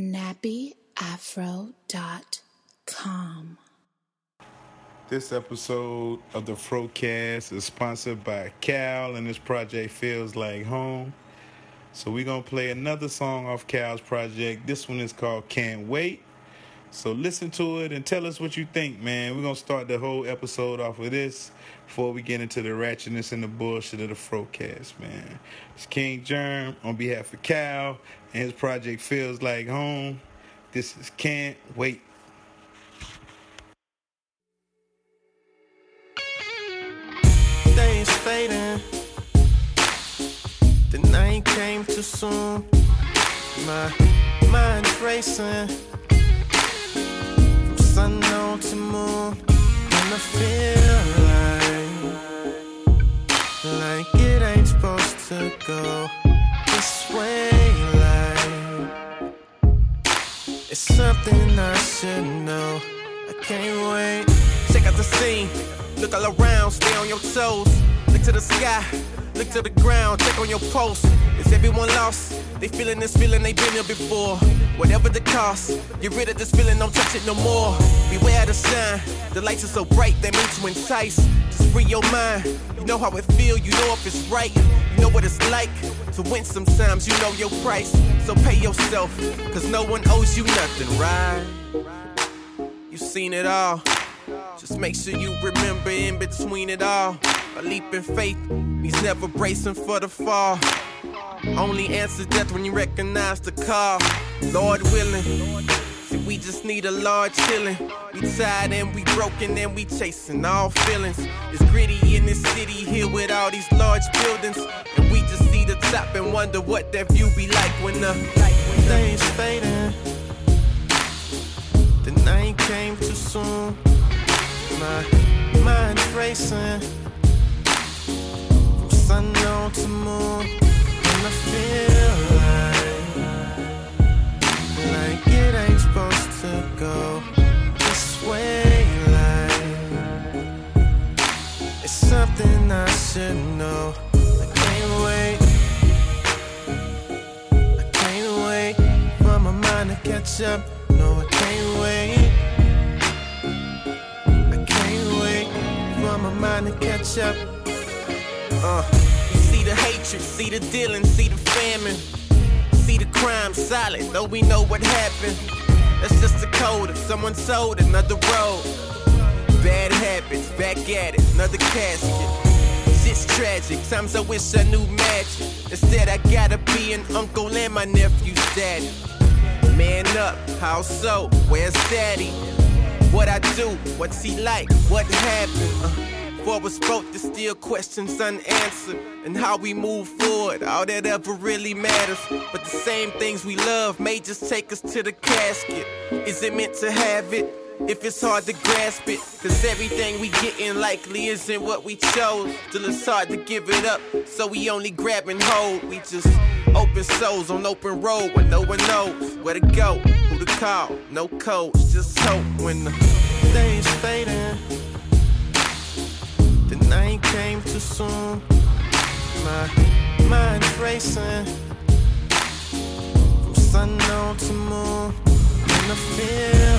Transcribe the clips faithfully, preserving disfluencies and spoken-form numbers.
nappy afro dot com. This episode of the Frocast is sponsored by Cal, and this project feels like home. So we're going to play another song off Cal's project. This one is called Can't Wait. So listen to it and tell us what you think, man. We're going to start the whole episode off with this before we get into the ratchetness and the bullshit of the Frocast, man. It's King Germ on behalf of Cal, and his project feels like home. This is Can't Wait. Days fading, the night came too soon. My mind racing from sun on to moon, and I feel like like it ain't supposed to go this way. Like it's something I should know. I can't wait. Check out the scene. Look all around, stay on your toes. Look to the sky, look to the ground, check on your pulse. Is everyone lost? They feeling this feeling, they been here before. Whatever the cost, get rid of this feeling, don't touch it no more. Beware the shine, the lights are so bright, they mean to entice. Just free your mind, you know how it feel, you know if it's right. You know what it's like to win sometimes, you know your price. So pay yourself, cause no one owes you nothing, right? You've seen it all. Just make sure you remember in between it all. A leap in faith means never bracing for the fall. Only answer death when you recognize the call. Lord willing, see we just need a large healing. We tired and we broken and we chasing all feelings. It's gritty in this city here with all these large buildings, and we just see the top and wonder what that view be like when the days fading. The night came too soon. My mind racing from sun on to moon, and I feel like like it ain't supposed to go this way. Like it's something I should know. I can't wait. I can't wait for my mind to catch up. No, I can't wait. My mind to catch up. Uh, you see the hatred, see the dealing, see the famine, see the crime silent, though we know what happened. That's just the code of someone sold another road. Bad habits, back at it, another casket. Shit's tragic, times I wish I knew magic. Instead I gotta be an uncle and my nephew's daddy. Man up, how so? Where's daddy? What I do, what's he like, what happened? Uh, before I spoke, there's still questions unanswered. And how we move forward, all that ever really matters. But the same things we love may just take us to the casket. Is it meant to have it? If it's hard to grasp it, cause everything we gettin' likely isn't what we chose. Till it's hard to give it up, so we only grab and hold. We just open souls on open road where no one knows where to go, who to call, no codes, just hope when the days fading. The night came too soon. My mind racing from sun on to moon, and I feel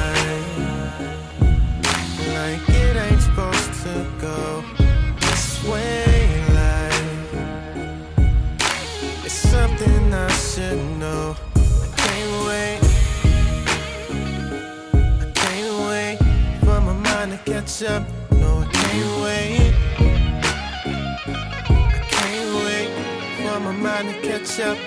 like like it ain't supposed to go this way. Like it's something I should know. I can't wait. I can't wait for my mind to catch up. No, I can't wait. I can't wait for my mind to catch up.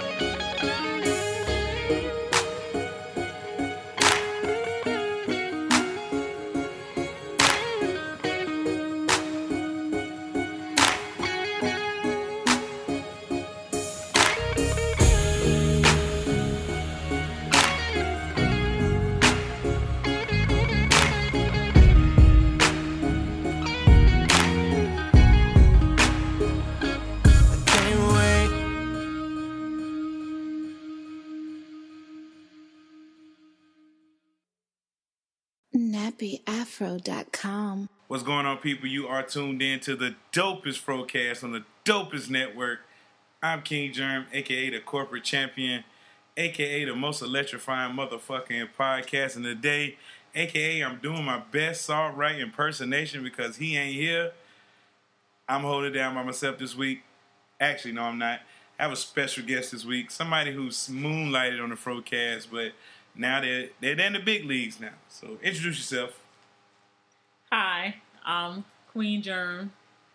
nappy afro dot com. What's going on, people? You are tuned in to the dopest Frocast on the dopest network. I'm King Germ, a k a the corporate champion, a k a the most electrifying motherfucking podcast in the day, a k a I'm doing my best Saw Right impersonation because he ain't here. I'm holding it down by myself this week. Actually, no, I'm not. I have a special guest this week, somebody who's moonlighted on the Frocast, but now they're, they're in the big leagues now. So introduce yourself. Hi, I'm Queen Germ.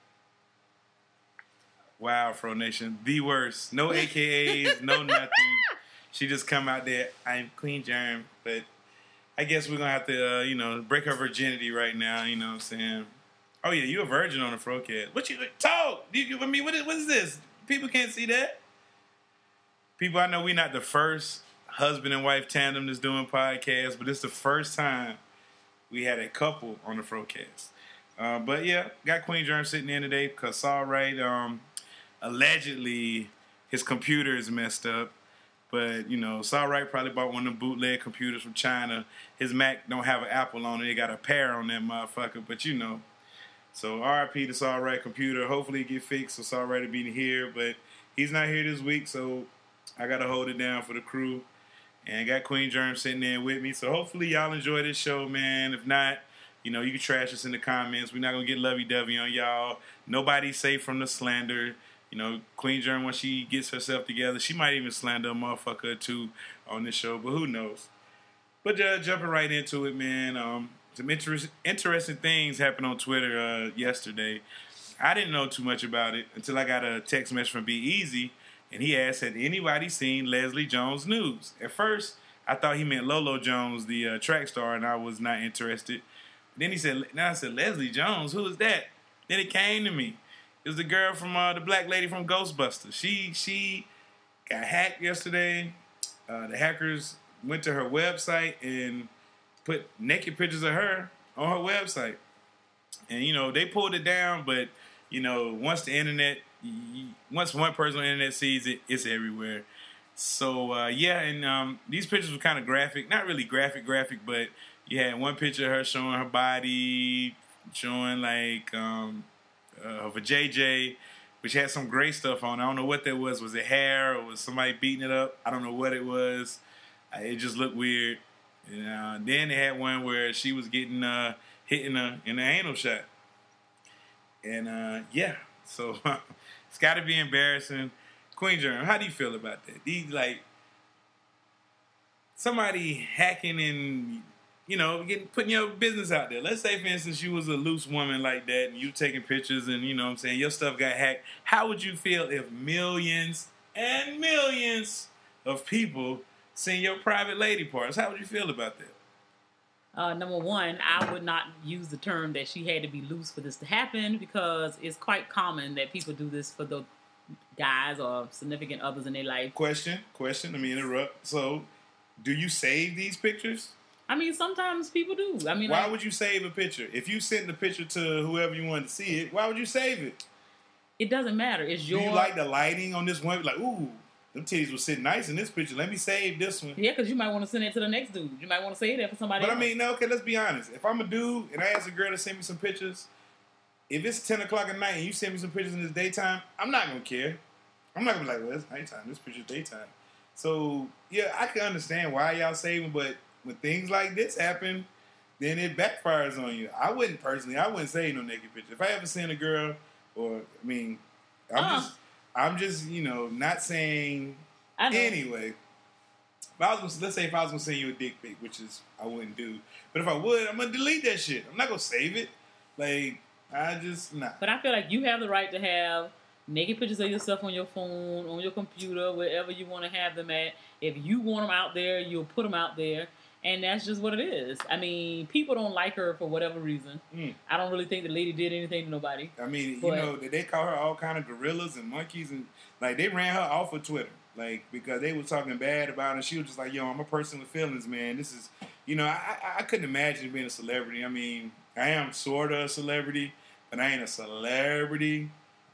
Wow, Fro Nation, the worst. No A K As, no nothing. She just come out there, I'm Queen Germ, but I guess we're going to have to, uh, you know, break her virginity right now, you know what I'm saying? Oh, yeah, you a virgin on the Frocast. What you, talk! You, you, I mean, what is, what is this? People can't see that. People, I know we're not the first husband and wife tandem that's doing podcasts, but it's the first time we had a couple on the Frocast. Uh, but yeah, got Queen Germ sitting in today because Saw Right, um, allegedly his computer is messed up. But, you know, Saw Right probably bought one of them bootleg computers from China. His Mac don't have an Apple on it. It got a Pear on that motherfucker. But, you know. So, R I P to Saw Right computer. Hopefully it get fixed so Saw Right will be here. But he's not here this week, so I got to hold it down for the crew. And I got Queen Germ sitting there with me. So, hopefully y'all enjoy this show, man. If not, you know, you can trash us in the comments. We're not going to get lovey-dovey on y'all. Nobody's safe from the slander. You know, Queen Germ, when she gets herself together, she might even slander a motherfucker or two on this show, but who knows? But uh, jumping right into it, man, um, some inter- interesting things happened on Twitter uh, yesterday. I didn't know too much about it until I got a text message from Be Easy, and he asked, had anybody seen Leslie Jones news? At first, I thought he meant Lolo Jones, the uh, track star, and I was not interested. Then he said, now I said, Leslie Jones, who is that? Then it came to me. It was the girl from uh, the black lady from Ghostbusters. She she got hacked yesterday. Uh, the hackers went to her website and put naked pictures of her on her website. And, you know, they pulled it down, but, you know, once the internet, once one person on the internet sees it, it's everywhere. So, uh, yeah, and um, these pictures were kind of graphic. Not really graphic, graphic, but you had one picture of her showing her body, showing, like, um, Uh, of a J J, which had some gray stuff on. I don't know what that was. Was it hair or was somebody beating it up? I don't know what it was. Uh, it just looked weird. And, uh, then they had one where she was getting uh, hit in the, in the anal shot. And uh, yeah, so it's got to be embarrassing. Queen Germ, how do you feel about that? These, like, somebody hacking and, you know, getting putting your business out there. Let's say, for instance, you was a loose woman like that and you taking pictures and, you know what I'm saying, your stuff got hacked. How would you feel if millions and millions of people seen your private lady parts? How would you feel about that? Uh, number one, I would not use the term that she had to be loose for this to happen because it's quite common that people do this for the guys or significant others in their life. Question, question, let me interrupt. So, do you save these pictures? I mean, sometimes people do. I mean, why like, would you save a picture? If you sent the picture to whoever you wanted to see it, why would you save it? It doesn't matter. It's your... Do you like the lighting on this one? Like, ooh, them titties will sit nice in this picture. Let me save this one. Yeah, because you might want to send it to the next dude. You might want to save that for somebody but else. But I mean, no, okay, let's be honest. If I'm a dude and I ask a girl to send me some pictures, if it's ten o'clock at night and you send me some pictures in this daytime, I'm not going to care. I'm not going to be like, well, it's nighttime. This picture's daytime. So, yeah, I can understand why y'all saving, but when things like this happen, then it backfires on you. I wouldn't personally, I wouldn't say no naked picture. If I ever seen a girl, or I mean, I'm uh, just, I'm just, you know, not saying I know. Anyway. If I was gonna, let's say if I was gonna send you a dick pic, which is I wouldn't do, but if I would, I'm gonna delete that shit. I'm not gonna save it. Like I just nah. But I feel like you have the right to have naked pictures of yourself on your phone, on your computer, wherever you want to have them at. If you want them out there, you'll put them out there. And that's just what it is. I mean, people don't like her for whatever reason. Mm. I don't really think the lady did anything to nobody. I mean, but, you know, they call her all kind of gorillas and monkeys. And, like, they ran her off of Twitter. Like, because they were talking bad about her. And she was just like, yo, I'm a person with feelings, man. This is, you know, I, I, I couldn't imagine being a celebrity. I mean, I am sort of a celebrity, but I ain't a celebrity.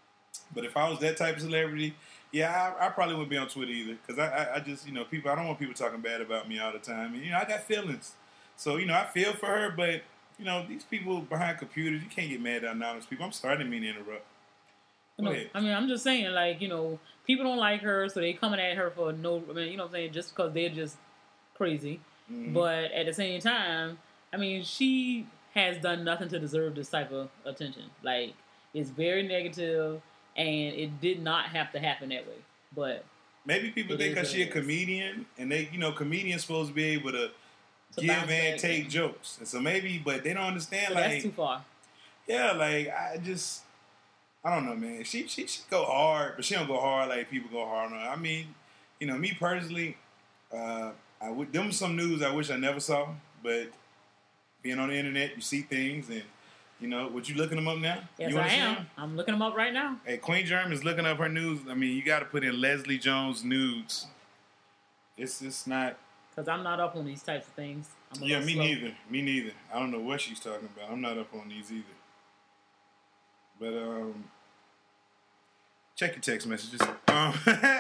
But if I was that type of celebrity, yeah, I, I probably wouldn't be on Twitter either. Because I, I, I just, you know, people, I don't want people talking bad about me all the time. And, you know, I got feelings. So, you know, I feel for her, but, you know, these people behind computers, you can't get mad at anonymous people. I'm sorry, I didn't mean to interrupt. No, ahead. I mean, I'm just saying, like, you know, people don't like her, so they coming at her for no, I mean, you know what I'm saying, just because they're just crazy. Mm-hmm. But at the same time, I mean, she has done nothing to deserve this type of attention. Like, it's very negative, and it did not have to happen that way. But maybe people it think is because what she a it is. comedian, and they, you know, comedians supposed to be able to To give bounce and back, take yeah. jokes, and so maybe, but they don't understand. but Like, that's too far. yeah, like I just, I don't know, man. She she she go hard, but she don't go hard like people go hard on her. I mean, you know, me personally, uh, I would them some news I wish I never saw, but being on the internet, you see things, and you know, what you looking them up now? Yes, you I wanna see am. them? I'm looking them up right now. Hey, Queen Germ is looking up her news. I mean, you got to put in Leslie Jones nudes. It's it's not. Because I'm not up on these types of things. I'm a Yeah, little me slow. neither. Me neither. I don't know what she's talking about. I'm not up on these either. But um, check your text messages. Um,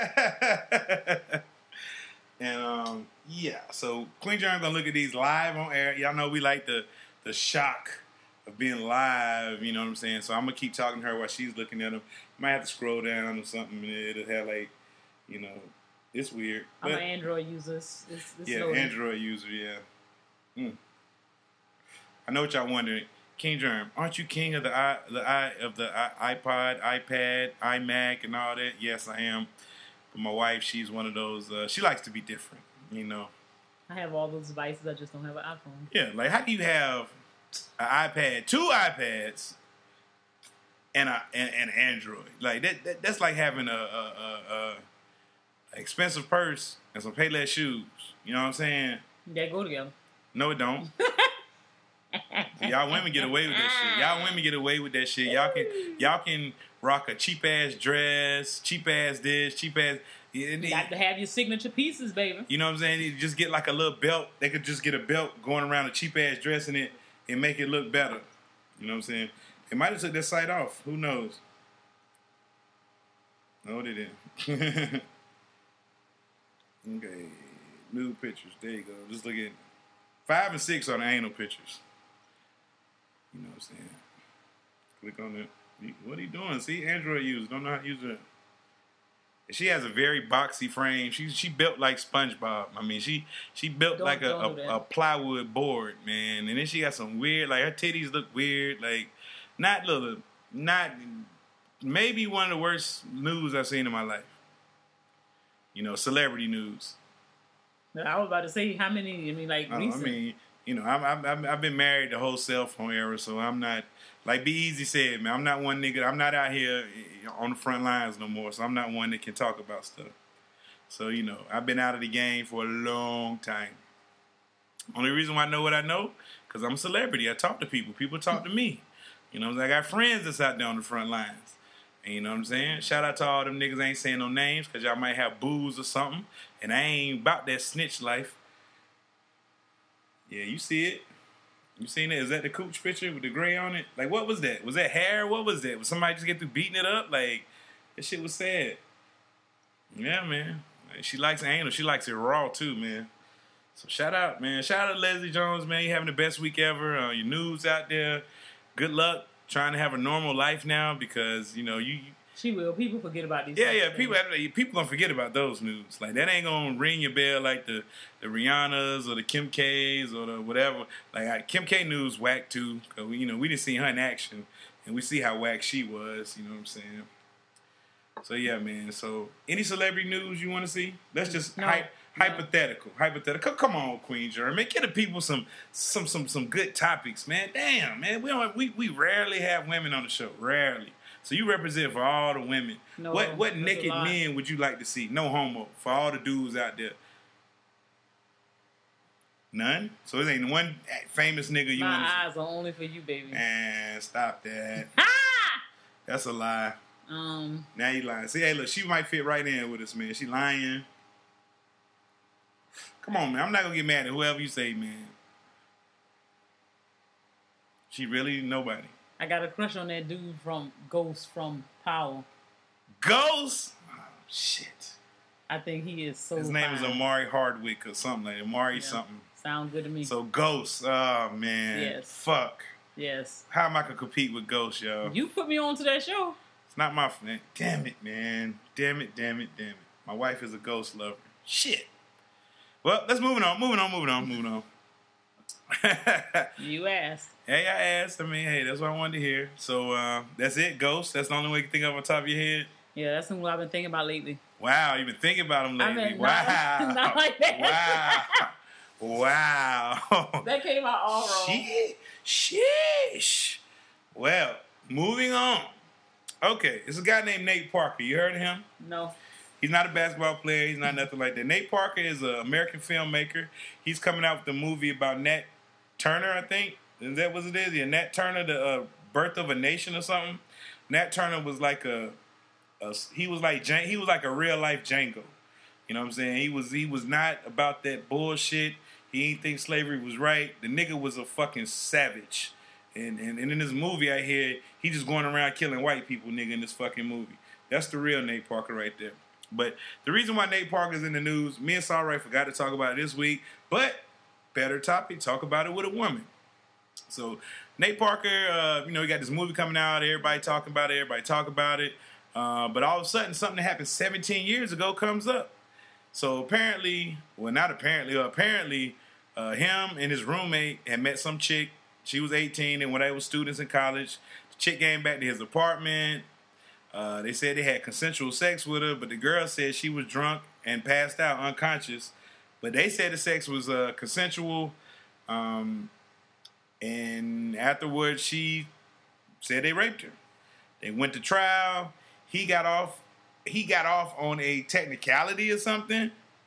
and um, yeah. So Queen Germ gonna look at these live on air. Y'all know we like the the shock of being live. You know what I'm saying? So I'm gonna keep talking to her while she's looking at them. Might have to scroll down or something. And it'll have like, you know, it's weird. I'm But- an Android user. It's, it's, it's yeah, loading. Android user, yeah. Mm. I know what y'all wondering. King Germ, aren't you king of the i the i of the I, iPod, iPad, iMac, and all that? Yes, I am. But my wife, she's one of those. Uh, she likes to be different, you know. I have all those devices. I just don't have an iPhone. Yeah, like how do you have an iPad, two iPads, and a and, and an Android? Like that, that. That's like having a, a, a, a expensive purse and some Payless shoes. You know what I'm saying? They go together. No, it don't. Y'all women get away with that shit. Y'all women get away with that shit. Y'all can y'all can rock a cheap ass dress, cheap ass this, cheap ass. You got to have your signature pieces, baby. You know what I'm saying? You just get like a little belt. They could just get a belt going around a cheap ass dress in it and make it look better. You know what I'm saying? They might have took their site off. Who knows? No, they didn't. Okay, new pictures. There you go. Just look at five and six are the anal pictures. You know what I'm saying? Click on it. What are you doing? See, Android users don't know how to use it. She has a very boxy frame. She she built like SpongeBob. I mean, she she built Don't- like a, don't do a, that. a plywood board, man. And then she got some weird, like her titties look weird, like not little, not maybe one of the worst news I've seen in my life. You know, celebrity news. I was about to say how many. I mean, like I, don't- I recent. mean, you know, I'm, I'm, I'm, I've been married the whole cell phone era, so I'm not, like Be Easy said, man, I'm not one nigga, I'm not out here on the front lines no more, so I'm not one that can talk about stuff. So, you know, I've been out of the game for a long time. Only reason why I know what I know, because I'm a celebrity. I talk to people. People talk to me. You know, I got friends that's out there on the front lines. And you know what I'm saying? Shout out to all them niggas. I ain't saying no names because y'all might have booze or something. And I ain't about that snitch life. Yeah, you see it. You seen it? Is that the Cooch picture with the gray on it? Like, what was that? Was that hair? What was that? Was somebody just get through beating it up? Like, that shit was sad. Yeah, man. Like, she likes anal. She likes it raw, too, man. So shout out, man. Shout out to Leslie Jones, man. You having the best week ever. Uh, your news out there. Good luck trying to have a normal life now because, you know, you... She will. People forget about these. Yeah, types yeah. of People, things. people gonna forget about those news. Like that ain't gonna ring your bell like the, the Rihannas or the Kim K's or the whatever. Like I, Kim K news whack too, cause we, you know we didn't see her in action, and we see how whack she was. You know what I'm saying? So yeah, man. So any celebrity news you want to see? That's just No, hy- no. hypothetical. Hypothetical. Come on, Queen Germ, man. Get the people some some some some good topics, man. Damn, man. We don't we we rarely have women on the show. Rarely. So you represent for all the women. No, what what that's a naked lot. men would you like to see? No homo. For all the dudes out there. None? So it ain't one famous nigga you want My to eyes are only for you, baby. see? Man, stop that. Ah! That's a lie. Um, Now you lying. See, hey, look, she might fit right in with us, man. She lying. Come on, man. I'm not going to get mad at whoever you say, man. She really nobody. I got a crush on that dude from Ghost from Power. Ghost? Oh, shit. I think he is so. His name fine. is Amari Hardwick or something like that. Amari Yeah. something. Sounds good to me. So Ghost, oh man, Yes. fuck. Yes. How am I gonna compete with Ghost, yo? You put me on to that show. It's not my friend. Damn it, man. Damn it, damn it, damn it. My wife is a ghost lover. Shit. Well, let's move on. Moving on, moving on, moving on. You asked. Hey, I asked. I mean, hey, that's what I wanted to hear. So, uh, that's it, Ghost. That's the only way you can think of on top of your head. Yeah, that's what I've been thinking about lately. Wow, you've been thinking about him lately. I mean, wow. Not, not like that. Wow. Wow. That came out all wrong. Shit. Sheesh. Well, moving on. Okay, it's a guy named Nate Parker. You heard of him? No. He's not a basketball player. He's not nothing like that. Nate Parker is an American filmmaker. He's coming out with a movie about Nat Turner, I think. Is that what it is? Yeah, Nat Turner, the uh, Birth of a Nation or something. Nat Turner was like a, a he was like he was like a real life Django. You know what I'm saying? He was he was not about that bullshit. He didn't think slavery was right. The nigga was a fucking savage. And, and and in this movie I hear he just going around killing white people, nigga, in this fucking movie. That's the real Nate Parker right there. But the reason why Nate Parker's in the news, me and Saul Wright forgot to talk about it this week, but better topic, talk about it with a woman. So Nate Parker, uh, you know, he got this movie coming out, everybody talking about it, everybody talk about it. Uh, but all of a sudden, something that happened seventeen years ago comes up. So apparently, well, not apparently, uh, apparently, uh, him and his roommate had met some chick. She was eighteen, and when they were students in college, the chick came back to his apartment. Uh, they said they had consensual sex with her, but the girl said she was drunk and passed out unconscious. But they said the sex was uh, consensual. Um, and afterwards, she said they raped her. They went to trial. He got off. He got off on a technicality or something.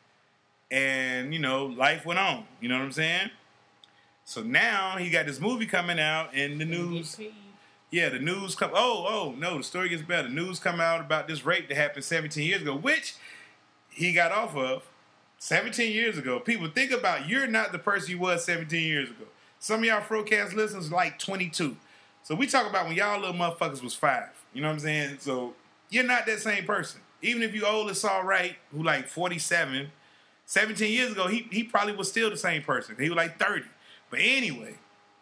And, you know, life went on. You know what I'm saying? So now he got this movie coming out in the news. Yeah, the news come. Oh, oh, no, the story gets better. The news come out about this rape that happened seventeen years ago, which he got off of seventeen years ago. People, think about, you're not the person you was seventeen years ago. Some of y'all Frocast listeners like twenty-two. So we talk about when y'all little motherfuckers was five. You know what I'm saying? So you're not that same person. Even if you old as Saul Wright, who like forty-seven, seventeen years ago, he, he probably was still the same person. He was like thirty. But anyway,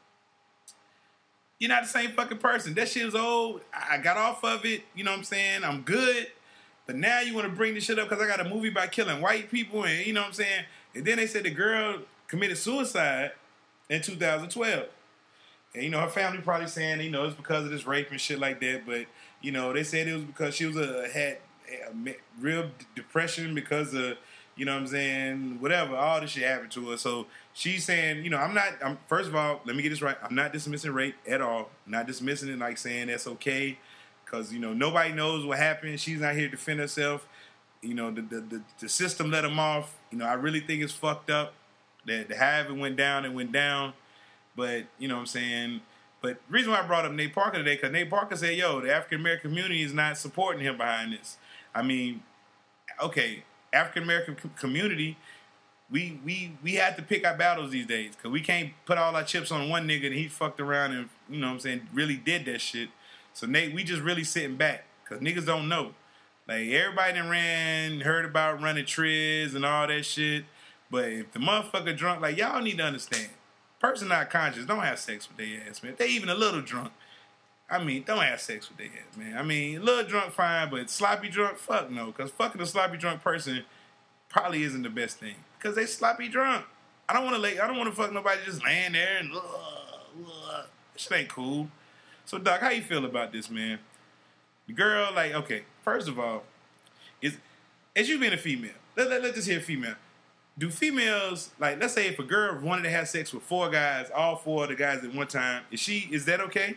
you're not the same fucking person. That shit was old. I got off of it. You know what I'm saying? I'm good. But now you want to bring this shit up because I got a movie about killing white people and, you know what I'm saying? And then they said the girl committed suicide in two thousand twelve. And, you know, her family probably saying, you know, it's because of this rape and shit like that. But, you know, they said it was because she was a, had a real depression because of, you know what I'm saying, whatever, all this shit happened to her. So she's saying, you know, I'm not, I'm, first of all, let me get this right. I'm not dismissing rape at all. I'm not dismissing it like saying that's okay. Because, you know, nobody knows what happened. She's not here to defend herself. You know, the the, the, the system let them off. You know, I really think it's fucked up that however it went down, it went down. But, you know what I'm saying? But the reason why I brought up Nate Parker today, because Nate Parker said, yo, the African-American community is not supporting him behind this. I mean, okay, African-American community, we we we have to pick our battles these days because we can't put all our chips on one nigga and he fucked around and, you know what I'm saying, really did that shit. So, Nate, we just really sitting back because niggas don't know. Like, everybody done ran, heard about running triz and all that shit. But if the motherfucker drunk, like, y'all need to understand. Person not conscious, don't have sex with their ass, man. If they even a little drunk, I mean, don't have sex with their ass, man. I mean, a little drunk, fine, but sloppy drunk, fuck no. Because fucking a sloppy drunk person probably isn't the best thing. Because they sloppy drunk. I don't want to lay, I don't want to fuck nobody just laying there and, ugh, ugh. Shit ain't cool. So, Doc, how you feel about this, man? The girl, like, okay, first of all, is as you being a female, let, let, let's just hear female. Do females, like, let's say if a girl wanted to have sex with four guys, all four of the guys at one time, is she, is that okay?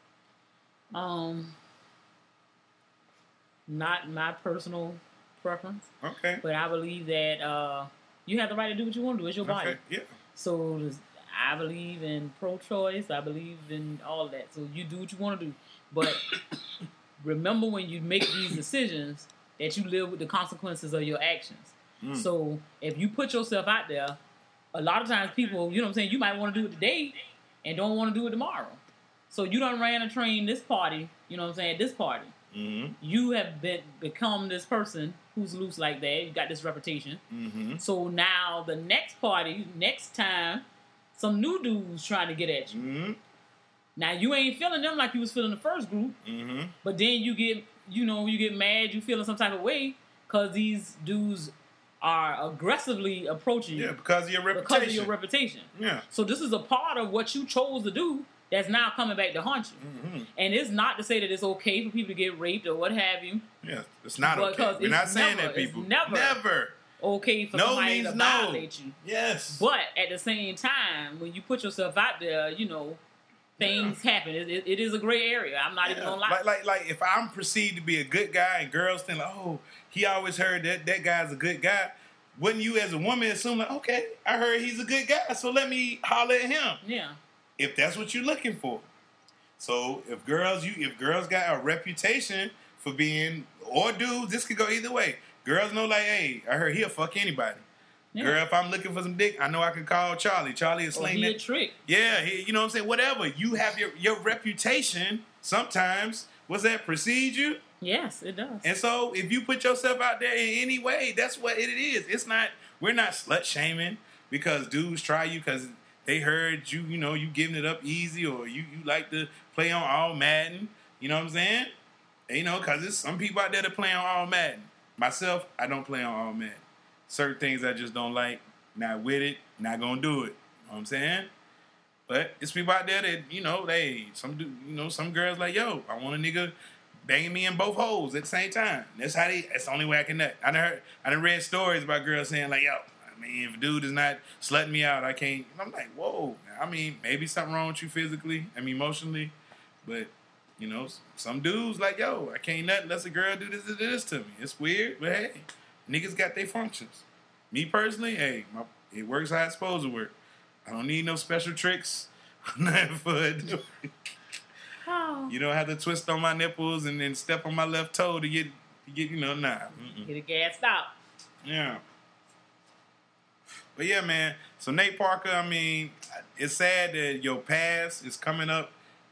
Um, not my personal preference. Okay. But I believe that uh, you have the right to do what you want to do. It's your body. Okay, yeah. So I believe in pro-choice. I believe in all that. So you do what you want to do. But remember when you make these decisions that you live with the consequences of your actions. Mm. So if you put yourself out there, a lot of times people, you know what I'm saying, you might want to do it today and don't want to do it tomorrow. So you done ran a train this party, you know what I'm saying, this party. Mm-hmm. You have been become this person who's loose like that. You got this reputation. Mm-hmm. So now the next party, next time, some new dudes trying to get at you. Mm-hmm. Now you ain't feeling them like you was feeling the first group, mm-hmm. but then you get you know, you get mad, you feeling some type of way because these dudes are aggressively approaching you. Yeah, because of your reputation. Because of your reputation. Yeah. So this is a part of what you chose to do that's now coming back to haunt you. Mm-hmm. And it's not to say that it's okay for people to get raped or what have you. Yeah, it's not okay. Because We're it's not saying never- that, people. it's never- Never. Okay for No somebody means to no. violate you. Yes. But at the same time, when you put yourself out there, you know, things Yeah. happen. It, it, it is a gray area. I'm not Yeah. even gonna lie. Like, like, like, if I'm perceived to be a good guy and girls think like, oh, he always heard that that guy's a good guy, wouldn't you as a woman assume like, okay, I heard he's a good guy, so let me holler at him yeah. if that's what you're looking for. So if girls, you if girls got a reputation for being, or dudes, this could go either way. Girls know like, hey, I heard he'll fuck anybody. Yeah. Girl, if I'm looking for some dick, I know I can call Charlie. Charlie is Or sling he a that. trick. Yeah, he, you know what I'm saying? Whatever. You have your, your reputation sometimes, what's that, precede you? Yes, it does. And so if you put yourself out there in any way, that's what it is. It's not, we're not slut shaming because dudes try you because they heard you, you know, you giving it up easy or you, you like to play on all Madden. You know what I'm saying? And, you know, because there's some people out there that play on all Madden. Myself, I don't play on all Madden. Certain things I just don't like, not with it, not gonna do it. You know what I'm saying? But it's people out there that, you know, they, some do, you know, some girls like, yo, I want a nigga banging me in both holes at the same time. That's how they, that's the only way I can nut. I done heard, I done read stories about girls saying like, yo, I mean, if a dude is not slutting me out, I can't. And I'm like, whoa. I mean, maybe something wrong with you physically, I mean, emotionally, but, you know, some dudes like, yo, I can't nut unless a girl do this, this, this to me. It's weird, but hey, niggas got their functions. Me personally, hey, my, it works how it's supposed to work. I don't need no special tricks. Nothing for it. Oh. You don't have to twist on my nipples and then step on my left toe to get, to get you know, nah. Mm-mm. Get a gas stop. Yeah. But yeah, man. So Nate Parker, I mean, it's sad that your past is coming up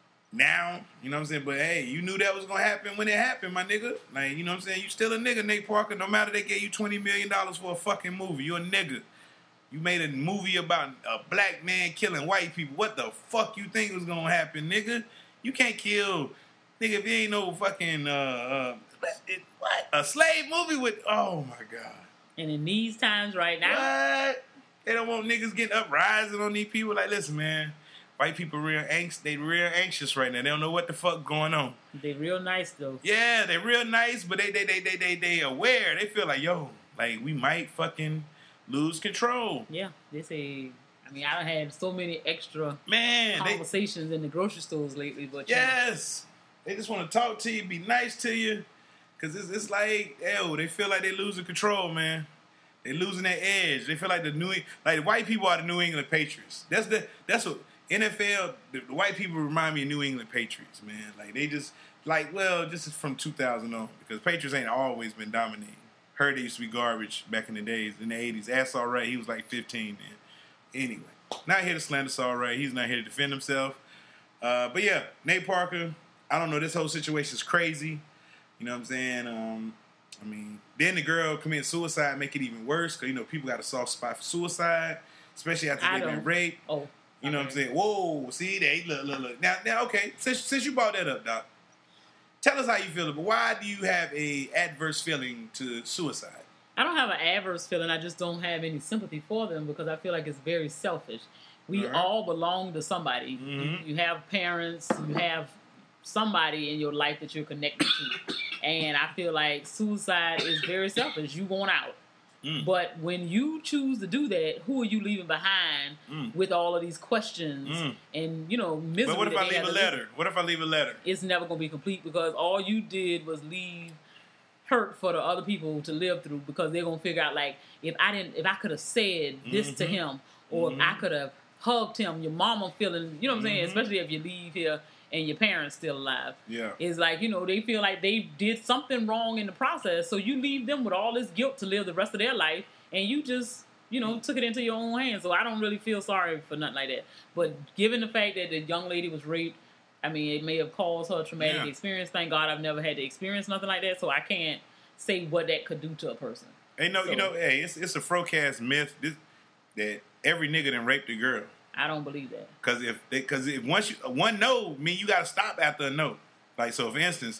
now. You know what I'm saying? But hey, you knew that was gonna happen when it happened, my nigga. Like, you know what I'm saying? You still a nigga, Nate Parker. No matter they gave you twenty million dollars for a fucking movie, you a nigga. You made a movie about a black man killing white people. What the fuck you think was gonna happen, nigga? You can't kill, nigga, if you ain't no fucking, uh, uh, it, what? A slave movie with, oh my God. And in these times right now, What? They don't want niggas getting uprising on these people. Like, listen, man, white people real angst. They real anxious right now. They don't know what the fuck going on. they real nice though. Yeah, they real nice, but they they they they they they aware. They feel like, yo, like we might fucking lose control. Yeah, they say. I mean, I done had so many extra Man, they, conversations in the grocery stores lately, but you know, yes, they just want to talk to you, be nice to you, cause it's it's like, ew, they feel like they losing control, man. They losing their edge. They feel like the New like the white people are the New England Patriots. That's the that's what N F L. The, the white people remind me of New England Patriots, man. Like they just like well, this is from two thousand on because Patriots ain't always been dominating. Heard they used to be garbage back in the days in the eighties. That's all right. He was like fifteen then. Anyway, not here to slander Saul Ray. He's not here to defend himself. Uh, but yeah, Nate Parker. I don't know. This whole situation is crazy. You know what I'm saying? Um, I mean, then the girl commit suicide, make it even worse because, you know, people got a soft spot for suicide, especially after I they've been don't. raped. Oh, You know what I'm saying? Whoa, see, they look, look, look. Now, now, okay, since since you brought that up, Doc, tell us how you feel. But why do you have a adverse feeling to suicide? I don't have an adverse feeling. I just don't have any sympathy for them because I feel like it's very selfish. We Right. all belong to somebody. Mhm. You, you have parents. You have somebody in your life that you're connected to. And I feel like suicide is very selfish. You want out. Mm. But when you choose to do that, who are you leaving behind Mm. with all of these questions Mm. and, you know, misery? But what if that I they leave have a to live? letter? What if I leave a letter? It's never going to be complete because all you did was leave hurt for the other people to live through because they're going to figure out, like, if I didn't, if I could have said this to Mhm. him or if I Mhm. could have hugged him, your mama feeling, you know what I'm saying? Mhm. Especially if you leave here and your parents still alive. Yeah. It's like, you know, they feel like they did something wrong in the process. So you leave them with all this guilt to live the rest of their life and you just, you know, took it into your own hands. So I don't really feel sorry for nothing like that. But given the fact that the young lady was raped, I mean, it may have caused her a traumatic Yeah. experience. Thank God I've never had to experience nothing like that. So I can't say what that could do to a person. Hey, no, So- you know, hey, it's it's a frocast myth this, that every nigga done raped a girl. I don't believe that. Because if because if once you one no, mean you got to stop after a no. Like so, for instance,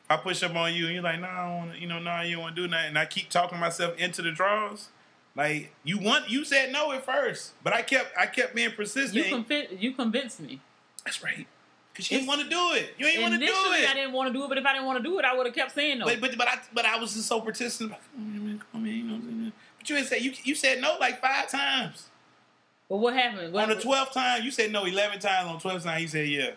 I push up on you and you're like, no, nah, I don't wanna, you know, no, nah, you don't want to do nothing. And I keep talking myself into the draws. Like you want, you said no at first, but I kept, I kept being persistent. You convinced, you convinced me. That's right. Cause you didn't want to do it. You ain't want to do Initially, it. I didn't want to do it, but if I didn't want to do it, I would have kept saying no. But but but I but I was just so persistent. Like, come on, man, come on, man, you know what I'm saying? But you didn't say you you said no like five times. But what happened? What, on the twelfth time, you said no eleven times. On the twelfth time, you said yeah.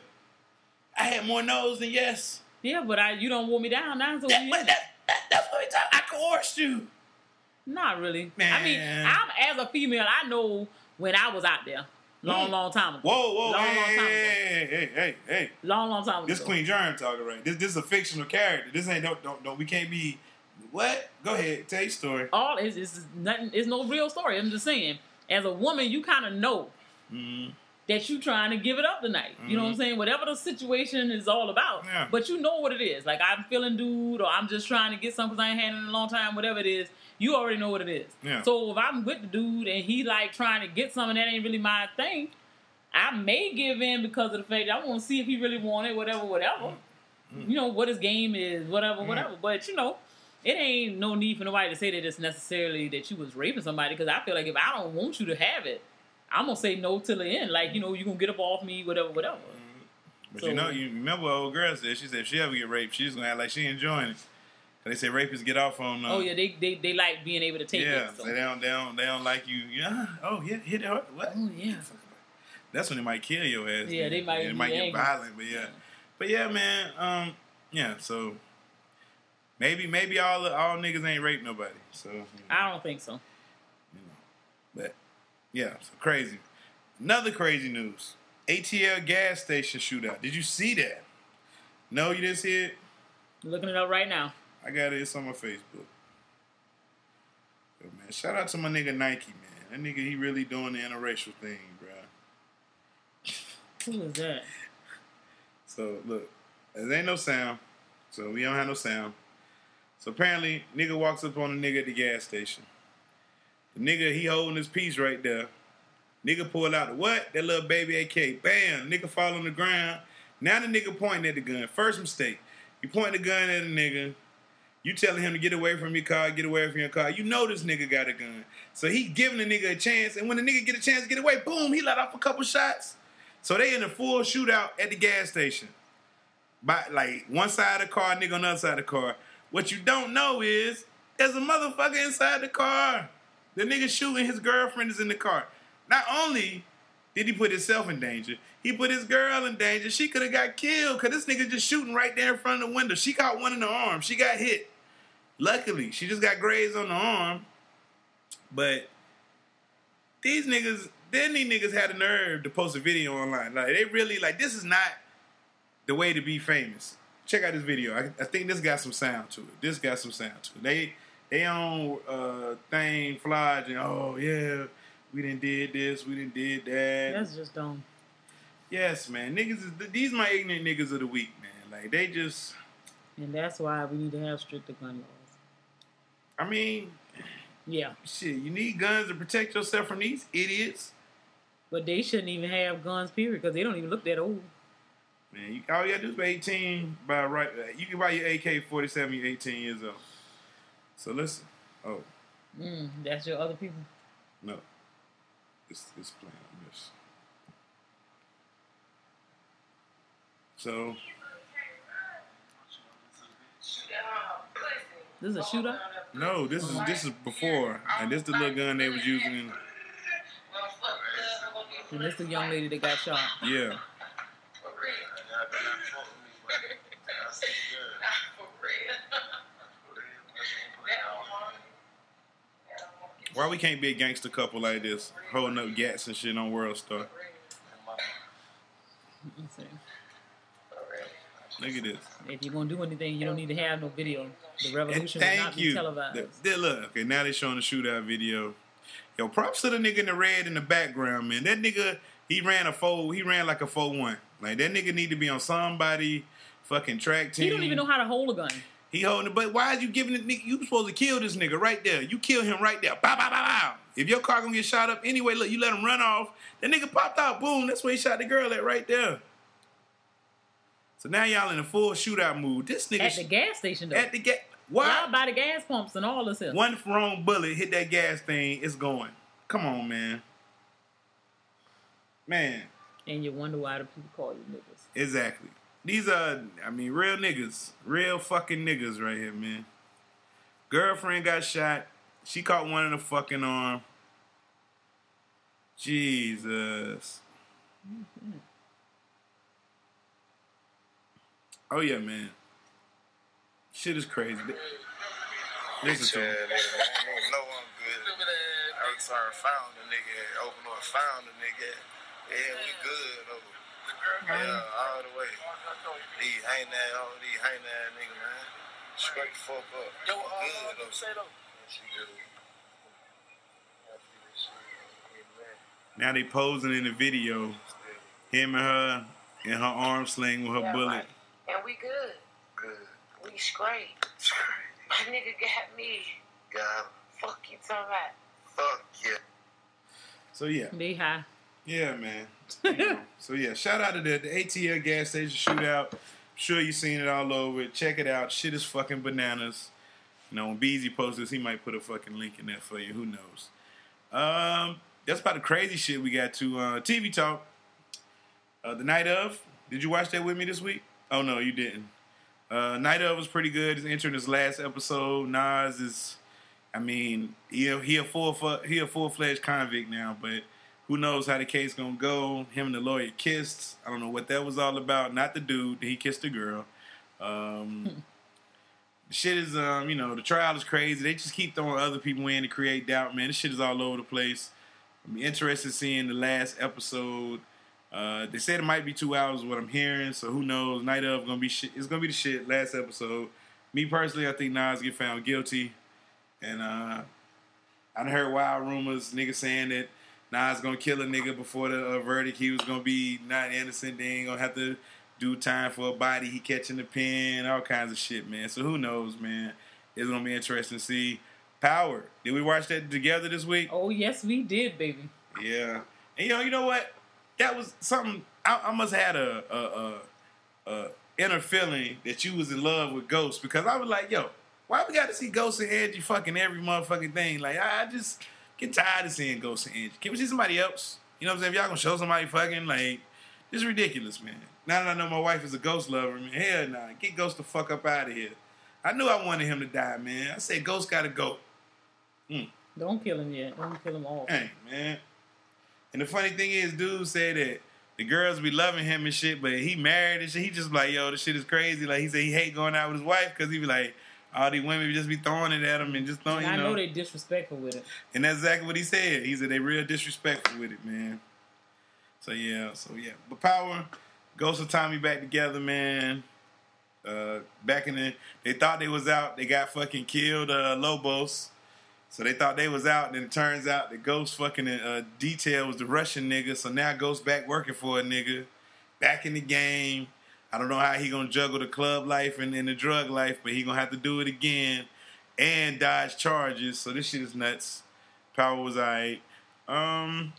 I had more no's than yes. Yeah, but I you don't wore me down now. So that, but that, that, that's what we talk. I coerced you. Not really. Man. I mean, I'm as a female, I know when I was out there. Long, mm. long time ago. Whoa, whoa, long, hey, long time hey, ago. hey, hey, hey. Long, long time ago. This Queen Germ talking right. This this is a fictional character. This ain't don't don't, don't we can't be what? Go ahead, tell your story. All is is nothing. It's no real story. I'm just saying, as a woman, you kind of know mm. that you trying to give it up tonight. Mm. You know what I'm saying? Whatever the situation is all about, yeah. but you know what it is. Like I'm feeling dude, or I'm just trying to get something because I ain't had it in a long time. Whatever it is, you already know what it is. Yeah. So if I'm with the dude and he like trying to get something that ain't really my thing, I may give in because of the fact that I want to see if he really want it, whatever, whatever. Mm. You know, what his game is, whatever, mm. whatever. But, you know, it ain't no need for nobody to say that it's necessarily that you was raping somebody, because I feel like if I don't want you to have it, I'm going to say no till the end. Like, you know, you're going to get up off me, whatever, whatever. Mm. But, so, you know, you remember what old girl said? She said if she ever get raped, she's going to act like she enjoying it. They say rapists get off on. Uh, oh yeah, they, they they like being able to take yeah, it. So. they don't they don't they don't like you. Yeah. Oh yeah, hit it. What? Oh yeah. That's when they might kill your ass. Yeah, man. they might. Yeah, it might get angry. violent, but yeah. yeah, but yeah, man. Um, yeah. So maybe maybe all all niggas ain't raped nobody. So you know, I don't think so. You know, but yeah, so crazy. Another crazy news: A T L gas station shootout. Did you see that? No, you didn't see it. Looking it up right now. I got it. It's on my Facebook. Yo, man, shout out to my nigga Nike, man. That nigga, he really doing the interracial thing, bro. Who is that? So, look. There ain't no sound. So, we don't have no sound. So, apparently, nigga walks up on a nigga at the gas station. The nigga, he holding his piece right there. Nigga pull out the what? That little baby A K. Bam! Nigga fall on the ground. Now the nigga pointing at the gun. First mistake. You point the gun at a nigga. You telling him to get away from your car, get away from your car. You know this nigga got a gun. So he giving the nigga a chance, and when the nigga get a chance to get away, boom, he let off a couple shots. So they in a full shootout at the gas station. By like one side of the car, nigga on the other side of the car. What you don't know is there's a motherfucker inside the car. The nigga shooting, his girlfriend is in the car. Not only did he put himself in danger, he put his girl in danger. She could have got killed because this nigga just shooting right there in front of the window. She caught one in the arm. She got hit. Luckily, she just got grazed on the arm. But these niggas, then these niggas had the nerve to post a video online. Like, they really, like, this is not the way to be famous. Check out this video. I, I think this got some sound to it. This got some sound to it. They, they on uh, thing, Flodge, and, oh, yeah, we done did this, we done did that. That's just dumb. Yes, man. Niggas is, these my ignorant niggas of the week, man. Like, they just... And that's why we need to have stricter gun laws. I mean... Yeah. Shit, you need guns to protect yourself from these idiots. But they shouldn't even have guns, period, because they don't even look that old. Man, you, all you gotta do is be eighteen, by right... You can buy your A K forty-seven, you're eighteen years old. So, listen. Oh. Mm, that's your other people? No. It's, it's playing on this. So, this is a shooter? No, this is this is before, and this is the little gun they was using. In, and this is the young lady that got shot. Yeah. Why we can't be a gangster couple like this, holding up gats and shit on World Star? Let's see. Look at this. If you're gonna do anything, you don't need to have no video. The revolution will not be you. televised. The, the, look, okay, now they're showing the shootout video. Yo, props to the nigga in the red in the background, man. That nigga, he ran a four, he ran like a four one. Like, that nigga need to be on somebody fucking track team. He don't even know how to hold a gun. He holding it, but why is you giving it, nigga? You supposed to kill this nigga right there. You kill him right there. Bow, bow, bow, bow. If your car gonna get shot up anyway, look, you let him run off. That nigga popped out, boom, that's where he shot the girl at right there. So now y'all in a full shootout mood. This nigga At the gas station, though. At the gas. Why? Y'all by the gas pumps and all this here. One wrong bullet hit that gas thing. It's going. Come on, man. Man. And you wonder why the people call you niggas. Exactly. These are, I mean, real niggas. Real fucking niggas right here, man. Girlfriend got shot. She caught one in the fucking arm. Jesus. Mm-hmm. Oh, yeah, man. Shit is crazy. Listen to him. No one good. I sorry, found the nigga. Open up, found the nigga. Yeah, we good though. Yeah, all the way. These hang that, all these hang that nigga, man. Straight fuck up. Yo, uh, good though. Say though. She good. Now they posing in the video. Him and her in her arm sling with her yeah, bullet. Right. And we good. Good. We straight. Straight. My nigga got me. Got him. Fuck you talking about. Fuck yeah. So yeah. Be high. Yeah, man. You know. So yeah, shout out to the, the A T L gas station shootout. I'm sure you've seen it all over. Check it out. Shit is fucking bananas. You know, when Beezy posts this, he might put a fucking link in there for you. Who knows? Um, that's about the crazy shit we got to uh, T V talk. Uh, the night of. Did you watch that with me this week? Oh no, you didn't. Uh, night of was pretty good. He's entering his last episode. Nas is, I mean, he a, he a full he a full fledged convict now, but who knows how the case gonna go? Him and the lawyer kissed. I don't know what that was all about. Not the dude. He kissed the girl. Um, the shit is, um, you know, the trial is crazy. They just keep throwing other people in to create doubt, man. This shit is all over the place. I'm interested in seeing the last episode. Uh, they said it might be two hours, what I'm hearing. So who knows? Night of gonna be shit. It's gonna be the shit. Last episode. Me personally, I think Nas get found guilty, and uh, I done heard wild rumors, niggas saying that Nas gonna kill a nigga before the uh, verdict. He was gonna be not innocent. They ain't gonna have to do time for a body he catching the pen. All kinds of shit, man. So who knows, man? It's gonna be interesting to see. Power. Did we watch that together this week? Oh yes, we did, baby. Yeah. And you know, you know what? That was something. I, I must have had a, a, a, a inner feeling that you was in love with Ghost, because I was like, yo, why we got to see Ghost and Angie fucking every motherfucking thing? Like, I, I just get tired of seeing Ghost and Angie. Can we see somebody else? You know what I'm saying? If y'all gonna show somebody fucking, like, this is ridiculous, man. Now that I know my wife is a Ghost lover, man, hell nah, get Ghost the fuck up out of here. I knew I wanted him to die, man. I said Ghost gotta go. Mm. Don't kill him yet. Don't kill him all. Hey, man. And the funny thing is, dude said that the girls be loving him and shit, but he married and shit. He just like, yo, this shit is crazy. Like, he said he hate going out with his wife because he be like, all these women just be throwing it at him and just throwing, and you I know. know they disrespectful with it. And that's exactly what he said. He said they real disrespectful with it, man. So, yeah. So, yeah. But Power, Ghost and Tommy back together, man. Uh, back in the, they thought they was out. They got fucking killed, uh, Lobos. So they thought they was out, and then it turns out that Ghost fucking uh, Detail was the Russian nigga. So now Ghost back working for a nigga, back in the game. I don't know how he gonna juggle the club life and, and the drug life, but he gonna have to do it again and dodge charges. So this shit is nuts. Power was alright. Um,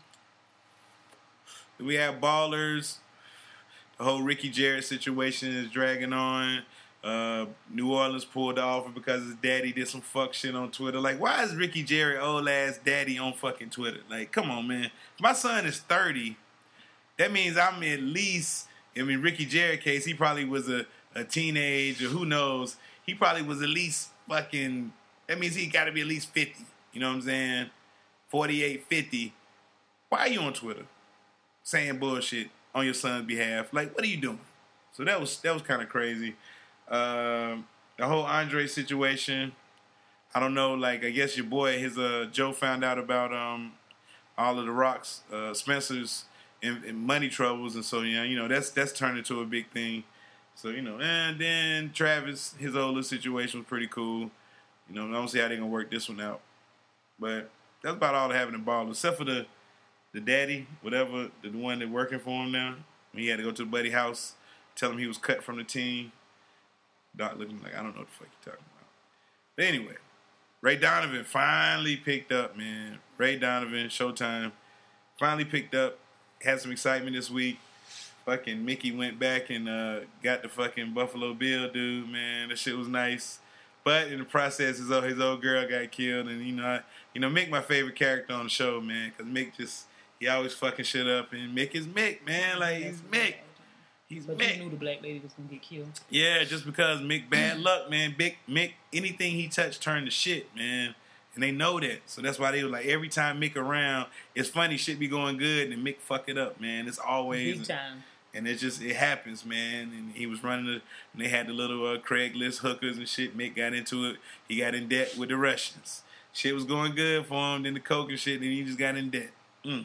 we have Ballers. The whole Ricky Jarrett situation is dragging on. Uh, New Orleans pulled the offer because his daddy did some fuck shit on Twitter. Like, why is Ricky Jarrett old ass daddy on fucking Twitter? Like, come on, man. If my son is thirty, that means I'm at least, I mean, Ricky Jarrett case, he probably was a, a teenager, who knows. He probably was at least fucking, that means he got to be at least fifty. You know what I'm saying? forty-eight, fifty. Why are you on Twitter saying bullshit on your son's behalf? Like, what are you doing? So that was that was kind of crazy. Um, the whole Andre situation, I don't know, like, I guess your boy, his, uh, Joe found out about, um, all of the Rock's, uh, Spencer's in, in money troubles, and so, yeah, you know, that's, that's turned into a big thing, so, you know, and then Travis, his older situation was pretty cool, you know, I don't see how they're gonna work this one out, but that's about all they have in the ball, except for the, the daddy, whatever, the one that working for him now, he had to go to the buddy house, tell him he was cut from the team. Doc looking like, I don't know what the fuck you're talking about. But anyway, Ray Donovan finally picked up, man. Ray Donovan, Showtime, finally picked up. Had some excitement this week. fucking Mickey went back and uh, got the fucking Buffalo Bill dude, man. That shit was nice. But in the process, his old, his old girl got killed, and you know, I, you know, Mick my favorite character on the show, man, because Mick just he always fucking shit up, and Mick is Mick, man, like he's Mick, he's but Mick. you knew the black lady was gonna get killed. Yeah, just because Mick bad luck, man. Mick, Mick, anything he touched turned to shit, man, and they know that, so that's why they were like every time Mick around, it's funny shit be going good, and Mick fuck it up, man. It's always Big time. And it just, it happens, man. And he was running, the, and they had the little uh, Craigslist hookers and shit. Mick got into it. He got in debt with the Russians. Shit was going good for him, then the coke and shit, and he just got in debt. Mm.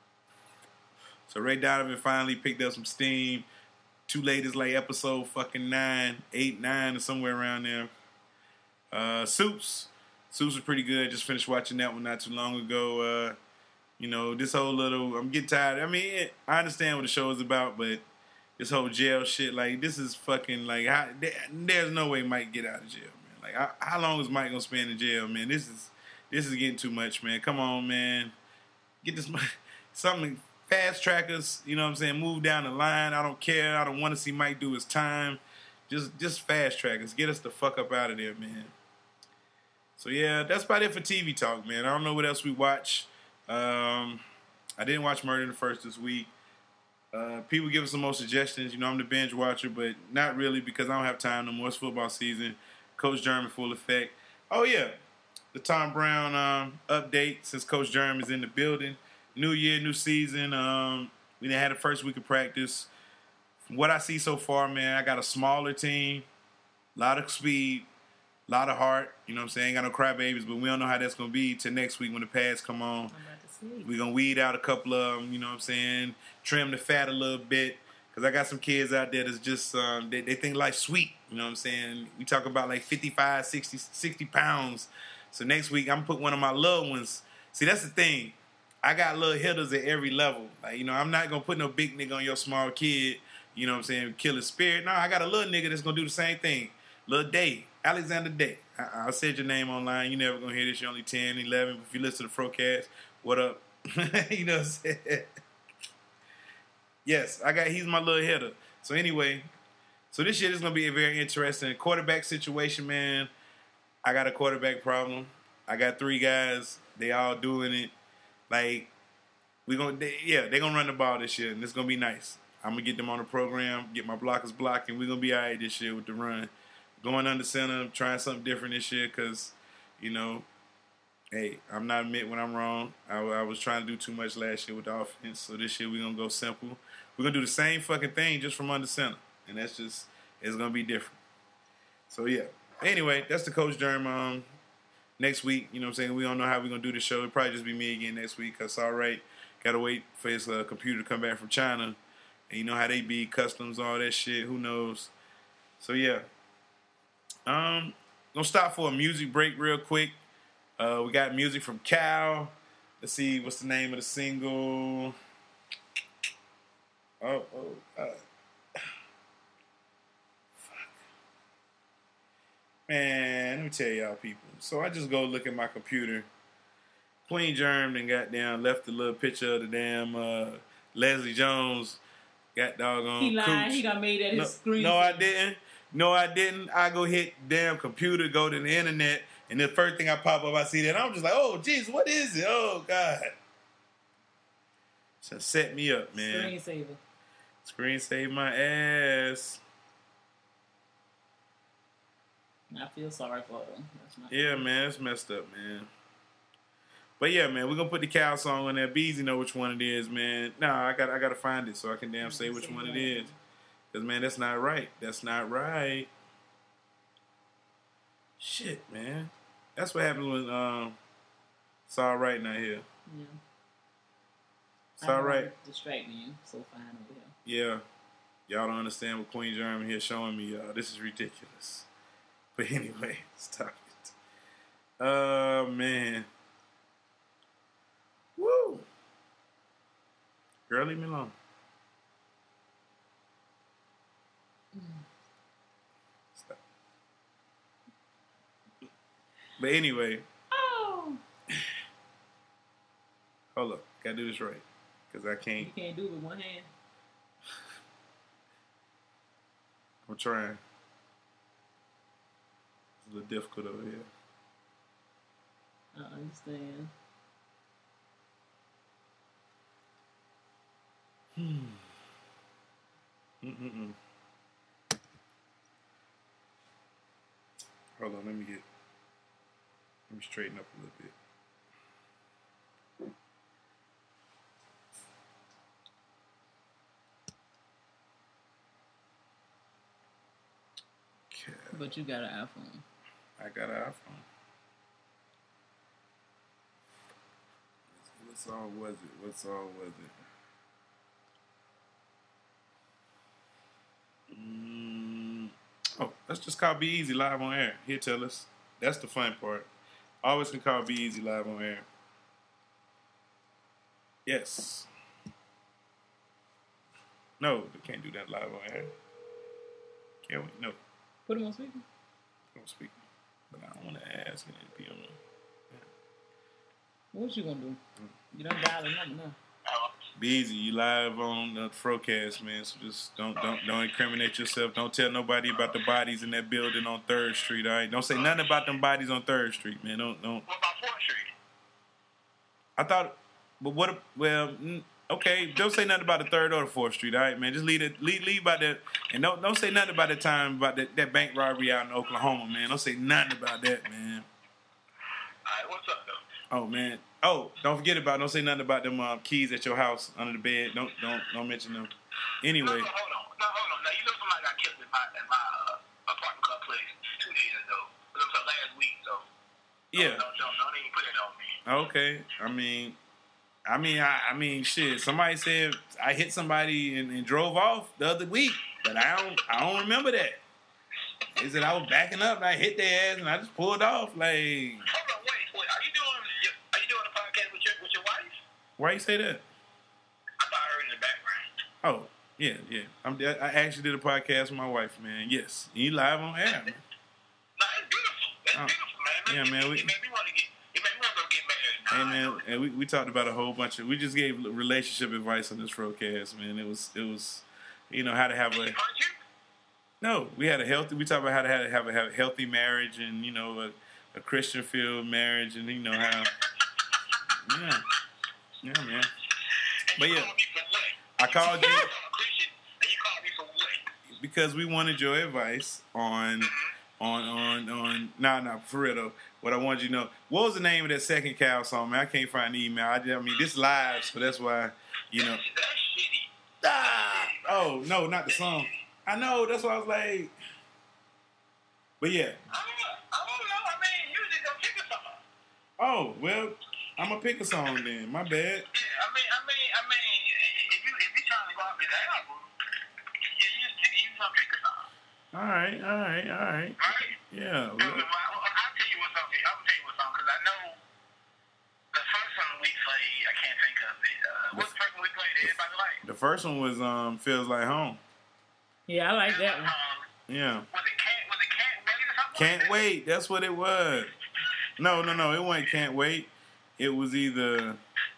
So Ray Donovan finally picked up some steam. Too late is like episode fucking nine, eight, nine, or somewhere around there. Uh, Suits. Suits was pretty good. Just finished watching that one not too long ago. Uh, You know, this whole little, I'm getting tired. I mean, it, I understand what the show is about, but this whole jail shit, like, this is fucking, like, how, there's no way Mike get out of jail, man. Like, how, how long is Mike gonna spend in jail, man? This is, this is getting too much, man. Come on, man. Get this, something, fast trackers, you know what I'm saying? Move down the line. I don't care. I don't want to see Mike do his time. Just, just fast trackers. Get us the fuck up out of there, man. So, yeah, that's about it for T V talk, man. I don't know what else we watch. Um, I didn't watch Murder in the First this week. Uh, people give us some more suggestions. You know, I'm the binge watcher, but not really because I don't have time no more. It's football season. Coach German full effect. Oh, yeah. The Tom Brown um, update since Coach German is in the building. New year, new season. Um, we didn't have the first week of practice. From what I see so far, man, I got a smaller team, a lot of speed, a lot of heart. You know what I'm saying? Ain't got no crybabies, but we don't know how that's going to be till next week when the pads come on. We're going to weed out a couple of them, you know what I'm saying? Trim the fat a little bit. Because I got some kids out there that's just, um, they, they think life's sweet, you know what I'm saying? We talk about like fifty-five, sixty, sixty pounds. So next week, I'm going to put one of my little ones. See, that's the thing. I got little hitters at every level. Like, you know, I'm not going to put no big nigga on your small kid, you know what I'm saying, kill his spirit. No, I got a little nigga that's going to do the same thing. Little Day, Alexander Day. I, I said your name online. You never going to hear this. You're only ten, eleven. If you listen to the Frocast, what up? You know what I'm saying? Yes, I got. He's my little hitter. So anyway, so this shit is gonna be a very interesting quarterback situation, man. I got a quarterback problem. I got three guys. They all doing it. Like we gonna, they, yeah, they gonna run the ball this year, and it's gonna be nice. I'm gonna get them on the program, get my blockers blocking. We're gonna be all right this year with the run. Going under center, trying something different this year, cause you know. Hey, I'm not admit when I'm wrong. I, I was trying to do too much last year with the offense, so this year we're going to go simple. We're going to do the same fucking thing just from under center, and that's just, it's going to be different. So, yeah. Anyway, that's the Coach Germ. Um, next week, you know what I'm saying, we don't know how we're going to do the show. It'll probably just be me again next week, because, all right, got to wait for his uh, computer to come back from China, and you know how they be, customs, all that shit, who knows. So, yeah. Um, going to stop for a music break real quick. Uh, we got music from Cal. Let's see, what's the name of the single? Oh, oh, uh, fuck. Man, let me tell y'all people. So I just go look at my computer. Queen Germ and goddamn left a little picture of the damn uh, Leslie Jones. Got doggone He lied. cooch. He got made at no, his screen. No, I didn't. No, I didn't. I go hit damn computer, go to the internet. And the first thing I pop up, I see that. I'm just like, oh, jeez, what is it? Oh, God. So set me up, man. Screensaver. Screen save my ass. I feel sorry for him. That's not Yeah, man, it's messed up, man. But yeah, man, we're gonna put the Cal song on there. Beezy know which one it is, man. Nah, I got I gotta find it so I can damn say which one it is. Cause man, that's not right. That's not right. Shit, man. That's what happens when um it's all right not here. Yeah. It's all right. Distracting you so fine over here. Yeah. Y'all don't understand what Queen German here showing me, y'all. This is ridiculous. But anyway, stop it. Uh man. Woo! Girl, leave me alone. Stop. But anyway. Oh! Hold up. Gotta do this right. Because I can't. You can't do it with one hand. I'm trying. It's a little difficult over here. I understand. Hmm. Mm-mm-mm. Hold on, let me get, let me straighten up a little bit. Okay. But you got an iPhone. I got an iPhone. What song was it? What song was it? Mm. Oh, let's just call Be Easy live on air. He'll tell us. That's the fun part. Always can call Be Easy live on air. Yes. No, they can't do that live on air. Can't we? No. Put him on speaker. Don't speak. But I don't want to ask any people. What you gonna do? You done dial the number now. Be Easy, you live on the Frocast, man. So just don't don't don't incriminate yourself. Don't tell nobody about the bodies in that building on Third Street. All right, don't say nothing about them bodies on Third Street, man. Don't don't. What about Fourth Street? I thought, but what? Well, mm, okay. Don't say nothing about the Third or the Fourth Street. All right, man. Just leave it. Leave, leave about that, and don't don't say nothing about the time about that, that bank robbery out in Oklahoma, man. Don't say nothing about that, man. All right, what's up, though? Oh man. Oh, don't forget about. Don't say nothing about them um, keys at your house under the bed. Don't don't don't mention them. Anyway. No, no, hold on. No, hold on. Now, you know somebody got killed in my, in my uh, apartment complex two days ago. It was last week, so. Yeah. Don't, don't, don't even put it on me. Okay. I mean, I mean, I, I mean, shit. Somebody said I hit somebody and, and drove off the other week, but I don't, I don't remember that. They said I was backing up and I hit their ass and I just pulled off. Like, Hold on, wait, wait. Are you doing, are you doing a podcast with your, with your wife? why you say that? I thought I heard in the background. Oh, yeah, yeah. I'm, I actually did a podcast with my wife, man. Yes, you live on air. Man. No, it's beautiful. It's Oh. beautiful, man. Yeah, It- man, It, we- it made me want to get, it made me want to go get married. Hey Nah, man, and we, we talked about a whole bunch of. We just gave relationship advice on this broadcast, man. It was it was, you know, how to have Did a. she punch you? No, we had a healthy. We talked about how to have, have, a, have a healthy marriage and you know a, a Christian filled marriage and you know how. Yeah, yeah, man. And But you yeah, called me for what? I called you I'm a Christian, and you called me for what? because we wanted your advice on on on on. Nah, nah, for real though. What I wanted you to know. What was the name of that second Cal song, man? I can't find the email. I, I mean, this live, so that's why you know. That's, that's shitty. Ah! Oh no, not the song. I know. That's why I was like. But yeah. I don't, I don't know. I mean, you just gonna pick a song. Oh well, I'm gonna pick a song then. My bad. Yeah, I mean, I mean, I mean, if you if you trying to go out with the album, yeah, you just pick, you just gonna pick a song, All right, all right, all right. right? Yeah. I well, mean, well, I'll tell you what song. I'll tell you what song because I know the first one we played. I can't think of it. Uh, what's the first one we played? That everybody liked. The first one was um feels like home. Yeah, I like that one. Um, Yeah. was it can't? Was it can't wait or something? Can't like that? wait. That's what it was. No, no, no. It wasn't can't wait. It was either. That's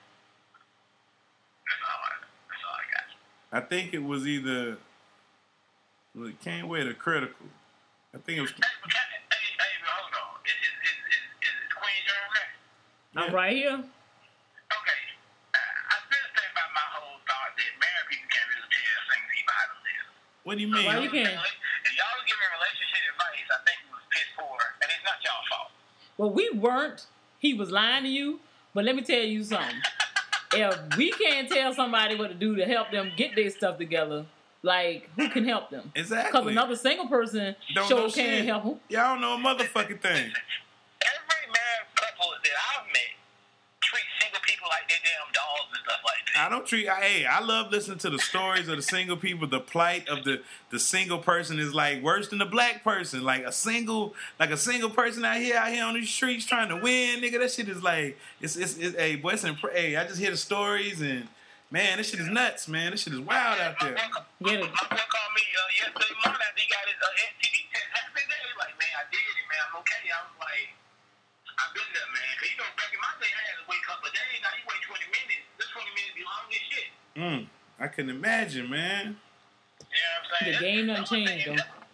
all. I, that's all I got. I think it was either. Was it can't wait or critical? I think it was. Hey, but can, hey, hey, but hold on. Is is is is, is Queen Germ there? I'm Yeah. right here. Okay. Uh, I've been saying about my whole thought that married people can't really tell single people how to live. What do you Why mean? you can't? If y'all was giving relationship advice, I think it was piss poor, and it's not y'all fault. Well, we weren't. He was lying to you. But let me tell you something. If we can't tell somebody what to do to help them get their stuff together, like, who can help them? Exactly. Because another single person Don't sure know can't shit. help them. Y'all don't know a motherfucking thing. Every married couple that I've met treat single people like they're damn dogs and stuff like that. I don't treat. I, hey, I love listening to the stories of the single people. The plight of the the single person is like worse than the black person. Like a single, like a single person out here, out here on these streets trying to win, nigga. That shit is like, it's it's, it's hey, boy, it's impre- hey, I just hear the stories and man, this shit is nuts, man. This shit is wild out there. Yeah, My boy called me uh, yesterday morning after he got his uh, S T D test. Happy day. He like, man, I did it, man. I'm okay. I was like, I've been there, man. Cause you know, back in my day, I had to wait a couple of days. Now you wait twenty minutes. This twenty minutes be long as shit. Mm, I can imagine, man. You know what I'm saying? The game done That's one changed, thing- though.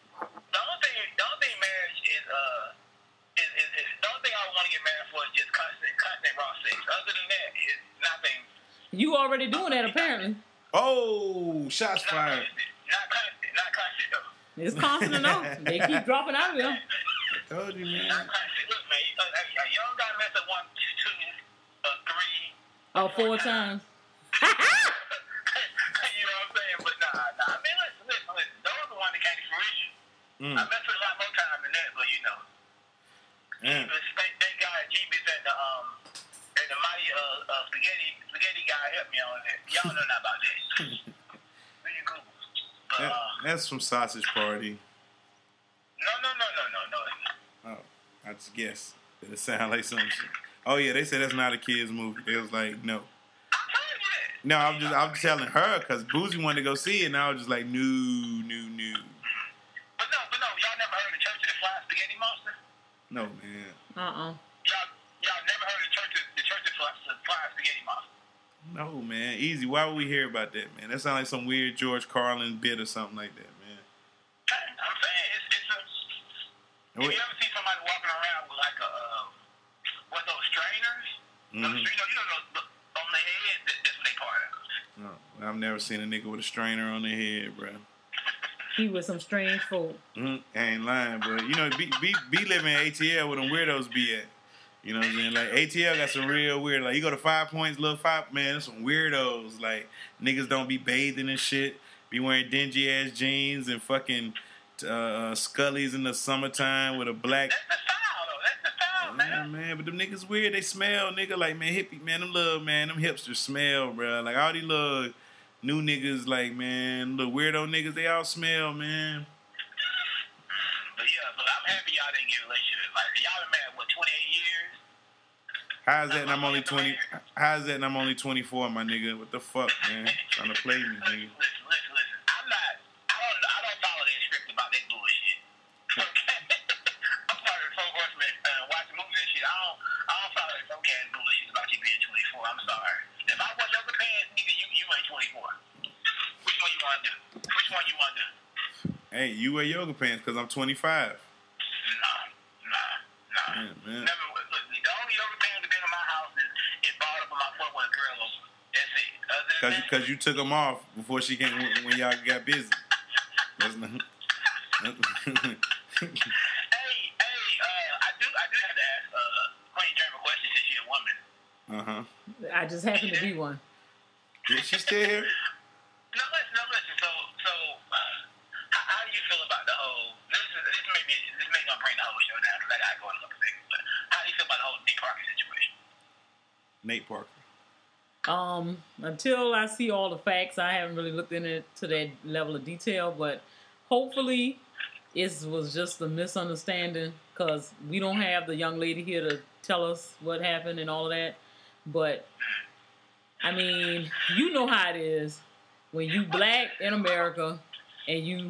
You already doing that apparently. Oh, shots Not fired. constant. Not constant. Not constant, though. It's constant enough. They keep dropping out of there. Told you, man. Not constant. Look, man, a, a, a young guy messed up one, two, uh, three. Oh, four times. You know what I'm saying? But nah, nah. I mean, listen, listen, listen. Those are the ones that came to fruition. Mm. I messed with a lot more time than that, but you know. Yeah. Jeebus, thank, thank God Jeebus and the, um, and the mighty uh, uh, spaghetti, spaghetti guy helped me on that. Y'all know nothing about that. Really cool. But, That, uh, that's from Sausage Party. no, no, no, no, no, no. it's not. Oh, I just guess. It sound like some shit. Oh yeah, they said that's not a kids movie. It was like no. I told you that. No, I'm just I'm telling her because Boozy wanted to go see it, and I was just like, no, no, no, But no, but no, y'all never heard of Church of the Flying Spaghetti Monster? no, man, Uh-uh. Y'all, y'all never heard of Church of the Church of the Fly- Flying Spaghetti Monster? no, man. Easy. Why would we hear about that, man? That sounds like some weird George Carlin bit or something like that, man. I'm saying it's it's a. And If what- you ever see somebody walking around with like a uh, what those strainers, Mhm. those, you know, you know, those, those, on the head, that, that's what they part of. No, I've never seen a nigga with a strainer on their head, bro. He was some strange folk. Mm, I ain't lying, but you know, be be, be living in A T L where them weirdos be at. You know what I'm saying? Like A T L got some real weird. Like you go to Five Points, little Five, man, there's some weirdos. Like niggas don't be bathing and shit. Be wearing dingy ass jeans and fucking uh, Scullies in the summertime with a black. That's the style, though. That's the style, Yeah, man. man, but them niggas weird. They smell, nigga. Like man, hippie, man. Them little man, them hipsters smell, bro. Like all these little new niggas, like man, little weirdo niggas. They all smell, man. But yeah, but I'm happy y'all didn't get a relationship. Like y'all been married what twenty-eight years? How's that? And I'm only twenty. How's that? And I'm only twenty-four, my nigga. What the fuck, man? Trying to play me, nigga. Listen, listen, listen. I'm not. I don't. I don't follow that script about that bullshit. Okay. I'm part of the Four Horsemen, uh, watching movies and shit. I don't. I don't follow that some kind of bullshit about you being twenty-four. I'm sorry. If I watch Yoga Pants, nigga, you you ain't twenty-four. Which one you want to do? Which one you want to do? Hey, you wear yoga pants because I'm twenty-five. Nah, nah, nah. Man, man. Never. Look, the only Yoga Pants that been in my house is it bought up on my foot when a girl over. That's it. Other than Cause, that, cause you took them off before she came when, when y'all got busy. That's not. Hey, hey, uh, I do, I do have to ask uh, Queen Germ a question since she's a woman. Uh huh. I just happen to be one. Yeah, she still here. No, listen, no, listen. So, so, uh, how, how do you feel about the whole? This is this may be this may gonna bring the whole show down because I gotta go in a couple seconds. But how do you feel about the whole Nick Parker situation? Nate Parker. Um, until I see all the facts, I haven't really looked into it to that level of detail. But hopefully, it was just a misunderstanding because we don't have the young lady here to tell us what happened and all of that. But I mean, you know how it is when you black in America and you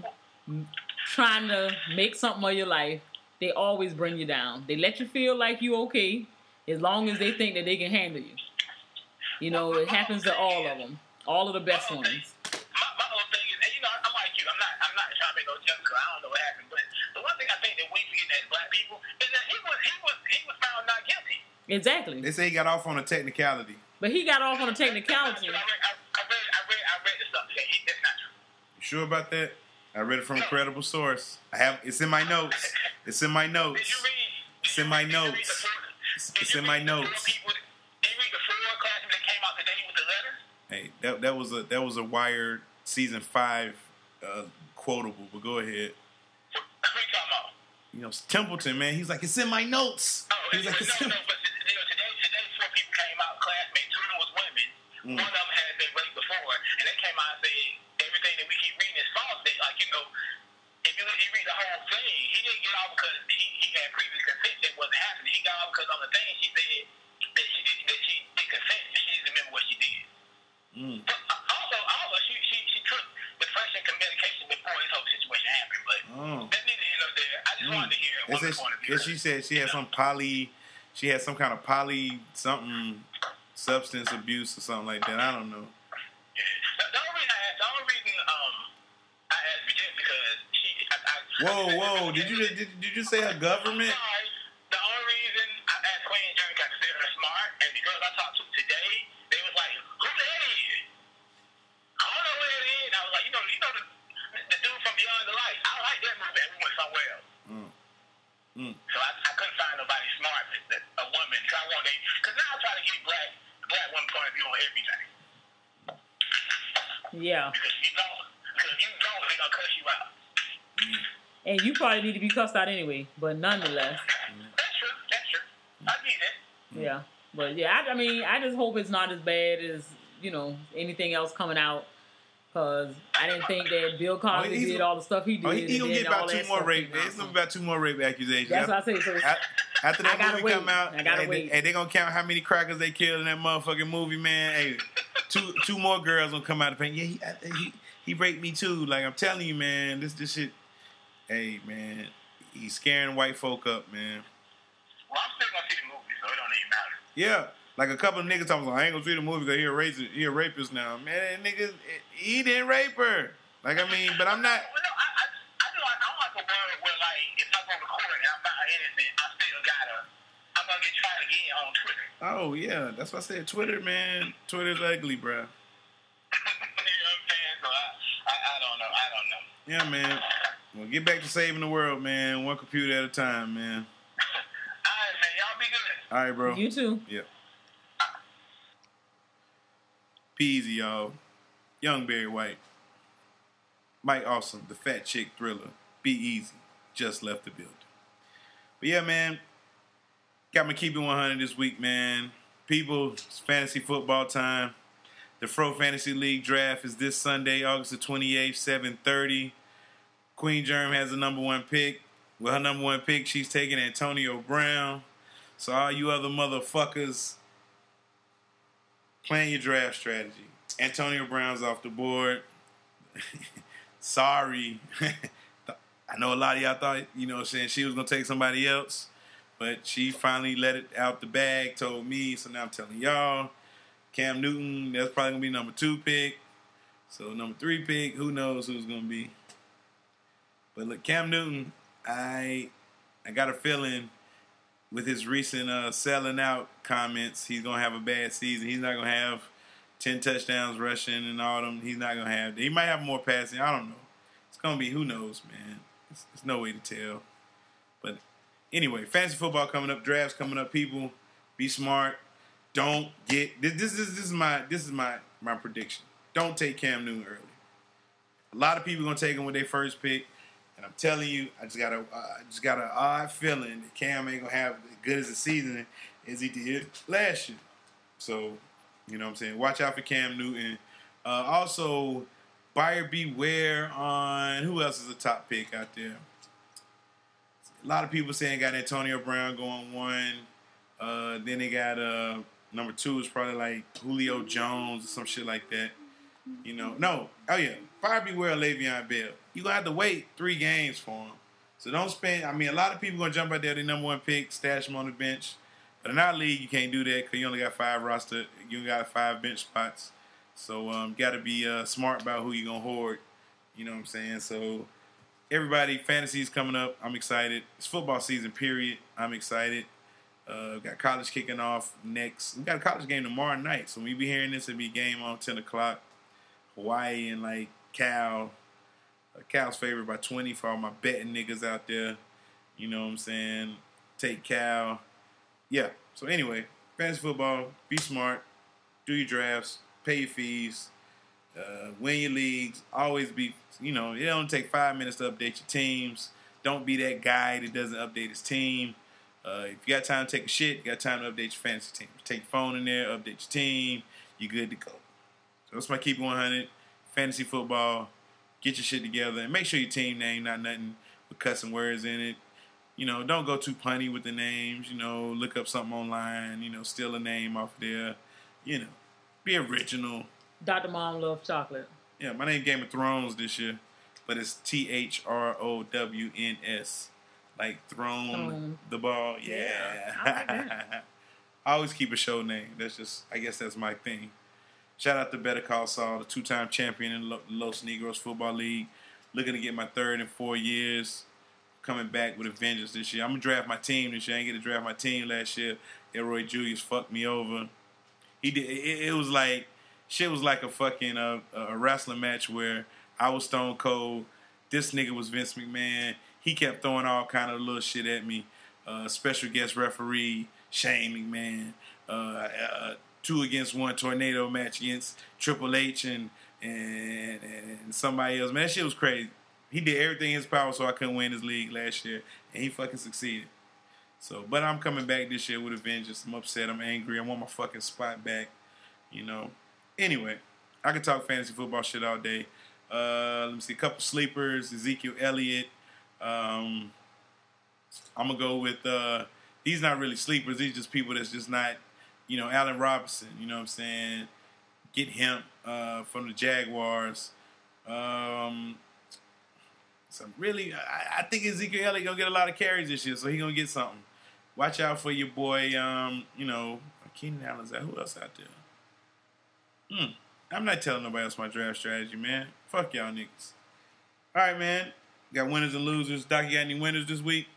trying to make something of your life. They always bring you down. They let you feel like you okay as long as they think that they can handle you. You know, it happens to all of them, all of the best ones. My, my whole thing is, and you know, I'm like you. I'm not. I'm not trying to make no jokes because I don't know what happened. But the one thing I think that we forget as black people is that he was he was he was found not guilty. Exactly. They say he got off on a technicality. But he got off on a technicality. I read, I, I read, I read, I read the stuff today. He, that's not true. You sure about that? I read it from a credible source. I have. It's in my notes. It's in my notes. Did you read? Did It's you in my read- did you read notes. the four- It's- did it's you in read my the four notes. people that- Did you read the four classics that came out today with the letters? Hey, that that was a that was a Wired season five uh, quotable. But go ahead. What are you talking about? You know, Templeton, man. He's like, it's in my notes. Oh, He's like, no, it's in. no, but you know, today, today four people came out, classmates. Two of them was women. Mm. One of them had been raped before, and they came out and said everything that we keep reading is false. They, like, you know, if you, you read the whole thing, he didn't get off because he, he had previous consent that wasn't happening. He got off because on the thing she said that she did that she did consent, and she didn't remember what she did. Mm. But uh, also, also she she she took depression medication before this whole situation happened. But Oh. that's neither here nor there. I just Mm. wanted to hear It one says- point of view. yeah, she said she had some poly, she had some kind of poly something substance abuse or something like that. I don't know. The, the only reason I asked, the only reason um I asked Bridget because she. I, I, Whoa, I, whoa! Did you did, did you say her government? I'm sorry. The only reason I asked Queen Jerry, I consider her smart, and the girls I talked to today, they was like, "Who the hell Yeah. Because you don't, because if you don't, they gonna cuss you out. And you probably need to be cussed out anyway, but nonetheless. That's true. That's true. I get that. Yeah. But yeah, I, I mean, I just hope it's not as bad as, you know, anything else coming out. Because I didn't think that Bill Cosby Oh, he's- did all the stuff he did. Oh, he, he and gonna then get about all two that more stuff rape. came out. It's gonna be about two more rape accusations. That's what I say. So it's, After, after that I gotta movie wait. come out, I gotta and, wait. They, and they gonna count how many crackers they killed in that motherfucking movie, man. Hey, two two more girls gonna come out of pain. Yeah, he, I- he he raped me too. Like I'm telling you, man, this this shit. Hey, man, he's scaring white folk up, man. Well, I'm still gonna see the movie, so it don't even matter. Yeah, like a couple of niggas talking like, I ain't gonna see the movie because he a racist, he a rapist now. Man, that nigga, he didn't rape her. Like I mean, but I'm not. Well, no, I, I, I do like, I don't like a word where, like, if I go to court and I'm not innocent, I still gotta, I'm gonna get tried again on Twitter. Oh yeah, that's what I said. Twitter, man, Twitter's ugly, bro. You know what I'm saying? So I, I, I don't know. I don't know. Yeah, man. Well, get back to saving the world, man. One computer at a time, man. All right, man. Y'all be good. All right, bro. you too. Yeah. Be easy, y'all. Young Barry White. Mike Awesome, the Fat Chick Thriller. Be easy. Just left the building. But yeah, man. Got me keeping one hundred this week, man. People, it's fantasy football time. The Fro Fantasy League draft is this Sunday, August the twenty-eighth, seven thirty. Queen Germ has the number one pick. With her number one pick, she's taking Antonio Brown. So all you other motherfuckers, plan your draft strategy. Antonio Brown's off the board. Sorry. I know a lot of y'all thought, you know, saying she was going to take somebody else. But she finally let it out the bag, told me. So now I'm telling y'all. Cam Newton, that's probably going to be number two pick. So number three pick, who knows who's going to be. But look, Cam Newton, I I got a feeling with his recent uh, selling out comments, he's going to have a bad season. He's not going to have ten touchdowns rushing and all them. He's not going to have. He might have more passing. I don't know. It's going to be, who knows, man. There's no way to tell. But anyway, fantasy football coming up, drafts coming up. People, be smart. Don't get this. This is this is my this is my my prediction. Don't take Cam Newton early. A lot of people gonna take him with their first pick, and I'm telling you, I just got a I just got an odd feeling that Cam ain't gonna have as good as a season as he did last year. So, you know what I'm saying? Watch out for Cam Newton. Uh, also, buyer beware on who else is a top pick out there. A lot of people saying got Antonio Brown going one. Uh, then they got uh, number two is probably like Julio Jones or some shit like that. You know, no, oh yeah, buyer beware of Le'Veon Bell. You gonna have to wait three games for him. So don't spend. I mean, a lot of people gonna jump out there, their number one pick, stash him on the bench. But in our league, you can't do that because you only got five roster. You only got five bench spots. So um, got to be uh, smart about who you gonna hoard. You know what I'm saying? So everybody, fantasy's coming up. I'm excited. It's football season. Period. I'm excited. Uh, got college kicking off next. We got a college game tomorrow night. So when you be hearing this, it'll be game on ten o'clock. Hawaii and like Cal. Uh, Cal's favored by twenty for all my betting niggas out there. You know what I'm saying? Take Cal. Yeah. So anyway, fantasy football. Be smart. Do your drafts. Pay your fees. Uh, win your leagues. Always be, you know, it don't take five minutes to update your teams. Don't be that guy that doesn't update his team. Uh, if you got time to take a shit, you got time to update your fantasy team. Take your phone in there, update your team. You're good to go. So that's my Keep one hundred. Fantasy football. Get your shit together. And make sure your team name not nothing with cussing words in it. You know, don't go too punny with the names. You know, look up something online. You know, steal a name off there. You know, be original. Doctor Mom loves chocolate. Yeah, my name Game of Thrones this year. But it's T H R O W N S. Like throne Throne. the ball. Yeah. Yeah, I like that. I always keep a show name. That's just, I guess that's my thing. Shout out to Better Call Saul, the two-time champion in the Los Negros Football League. Looking to get my third in four years. Coming back with a vengeance this year. I'm going to draft my team this year. I ain't get to draft my team last year. Elroy Julius fucked me over. He did. It, it was like, shit was like a fucking uh, a wrestling match where I was Stone Cold. This nigga was Vince McMahon. He kept throwing all kind of little shit at me. Uh, special guest referee, Shane McMahon. Uh, uh, two against one tornado match against Triple H and and, and somebody else. Man, that shit was crazy. He did everything in his power so I couldn't win this league last year, and he fucking succeeded. So, but I'm coming back this year with a vengeance. I'm upset. I'm angry. I want my fucking spot back. You know. Anyway, I can talk fantasy football shit all day. Uh, let me see. A couple sleepers. Ezekiel Elliott. Um, I'm gonna go with. Uh, he's not really sleepers. He's just people that's just not. You know, Allen Robinson. You know what I'm saying? Get him uh, from the Jaguars. Um, so really, I, I think Ezekiel Elliott gonna get a lot of carries this year, so he gonna get something. Watch out for your boy. Um, you know, Keenan Allen's out. Who else out there? Hmm. I'm not telling nobody else my draft strategy, man. Fuck y'all niggas. All right, man. Got winners and losers. Doc, you got any winners this week?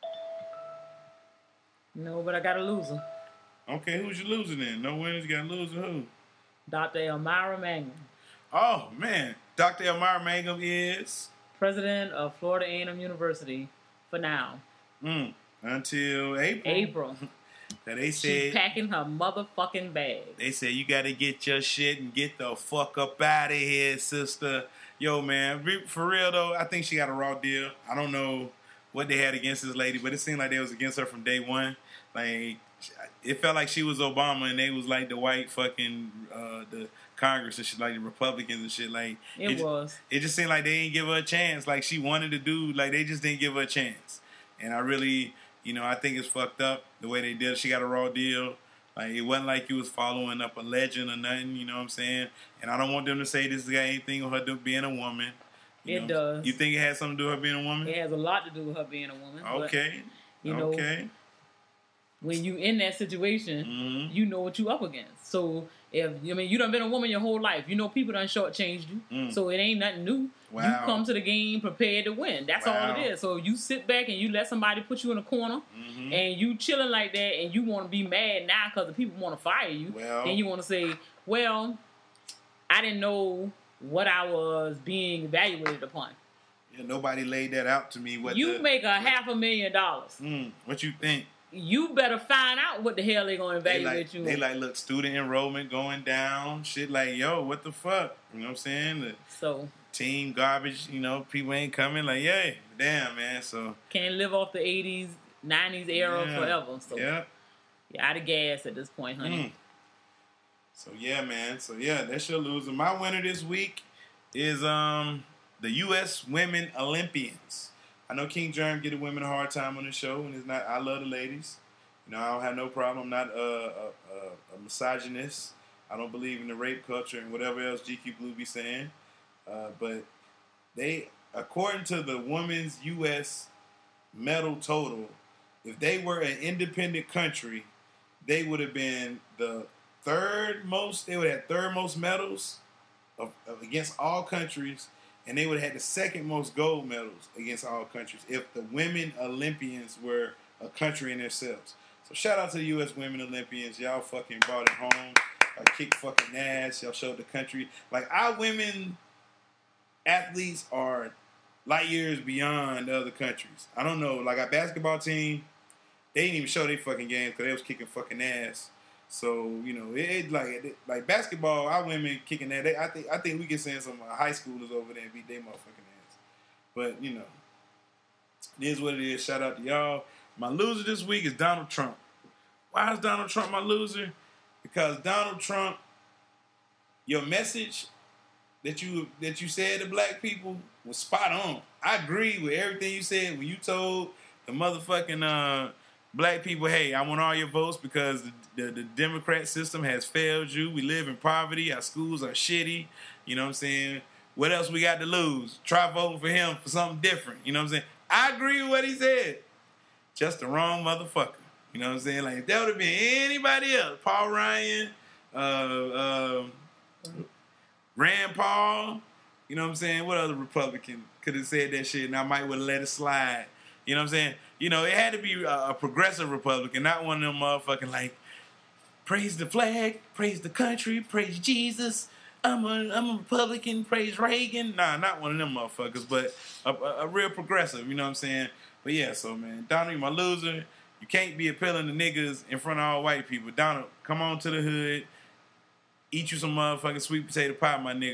No, but I got a loser. Okay, who's your loser then? No winners, you got a loser. Who? Doctor Elmira Mangum. Oh, man. Doctor Elmira Mangum is? President of Florida A and M University for now. Mm. Until April. April. That they said she's packing her motherfucking bag. They said you got to get your shit and get the fuck up out of here, sister. Yo, man, for real though, I think she got a raw deal. I don't know what they had against this lady, but it seemed like they was against her from day one. Like it felt like she was Obama and they was like the white fucking uh, the Congress and shit, like the Republicans and shit. Like it, it was. It just seemed like they didn't give her a chance. Like she wanted to do, like they just didn't give her a chance. And I really. You know, I think it's fucked up the way they did. She got a raw deal. Like, it wasn't like you was following up a legend or nothing, you know what I'm saying? And I don't want them to say this got anything with her being a woman. You it know? does. You think it has something to do with her being a woman? It has a lot to do with her being a woman. Okay. But, you know, okay. when you in that situation, mm-hmm. you know what you up against. So, if I mean, you done been a woman your whole life. You know people done shortchanged you. Mm. So, it ain't nothing new. Wow. You come to the game prepared to win. That's wow. all it is. So, you sit back and you let somebody put you in a corner mm-hmm. and you chilling like that and you want to be mad now because the people want to fire you. Well, then you want to say, well, I didn't know what I was being evaluated upon. Yeah, nobody laid that out to me. What you the, make a half a million dollars. Mm, what you think? You better find out what the hell they gonna evaluate they like, you. They on. like, look, student enrollment going down. Shit like, yo, what the fuck? You know what I'm saying? The so team garbage. You know, people ain't coming. Like, yeah, damn, man. So can't live off the eighties, nineties era yeah, forever. So yeah, you're out of gas at this point, honey. Mm. So yeah, man. So yeah, that's your loser. My winner this week is um the U S Women Olympians. I know King Germ get the women a hard time on the show, and it's not. I love the ladies. You know, I don't have no problem. I'm not a, a, a, a misogynist. I don't believe in the rape culture and whatever else G Q Blue be saying. Uh, but they, according to the women's U S medal total, if they were an independent country, they would have been the third most. They would have third most medals of, of against all countries. And they would have had the second most gold medals against all countries if the women Olympians were a country in themselves. So shout out to the U S Women Olympians. Y'all fucking brought it home. Y'all kicked fucking ass. Y'all showed the country. Like, our women athletes are light years beyond the other countries. I don't know. Like, our basketball team, they didn't even show their fucking games because they was kicking fucking ass. So, you know, it, it like it, like basketball, our women kicking that. They, I think I think we can send some uh, high schoolers over there and beat their motherfucking ass. But, you know, it is what it is. Shout out to y'all. My loser this week is Donald Trump. Why is Donald Trump my loser? Because Donald Trump, your message that you that you said to black people was spot on. I agree with everything you said when you told the motherfucking uh, black people, hey, I want all your votes because the, the, the Democrat system has failed you. We live in poverty. Our schools are shitty. You know what I'm saying? What else we got to lose? Try voting for him for something different. You know what I'm saying? I agree with what he said. Just the wrong motherfucker. You know what I'm saying? Like, if that would have been anybody else, Paul Ryan, uh, uh, Rand Paul, you know what I'm saying? What other Republican could have said that shit and I might would have let it slide? You know what I'm saying? You know, it had to be a, a progressive Republican, not one of them motherfucking, like, praise the flag, praise the country, praise Jesus. I'm a, I'm a Republican, praise Reagan. Nah, not one of them motherfuckers, but a, a, a real progressive, you know what I'm saying? But yeah, so, man, Donald, my loser. You can't be appealing to niggas in front of all white people. Donald, come on to the hood. Eat you some motherfucking sweet potato pie, my nigga.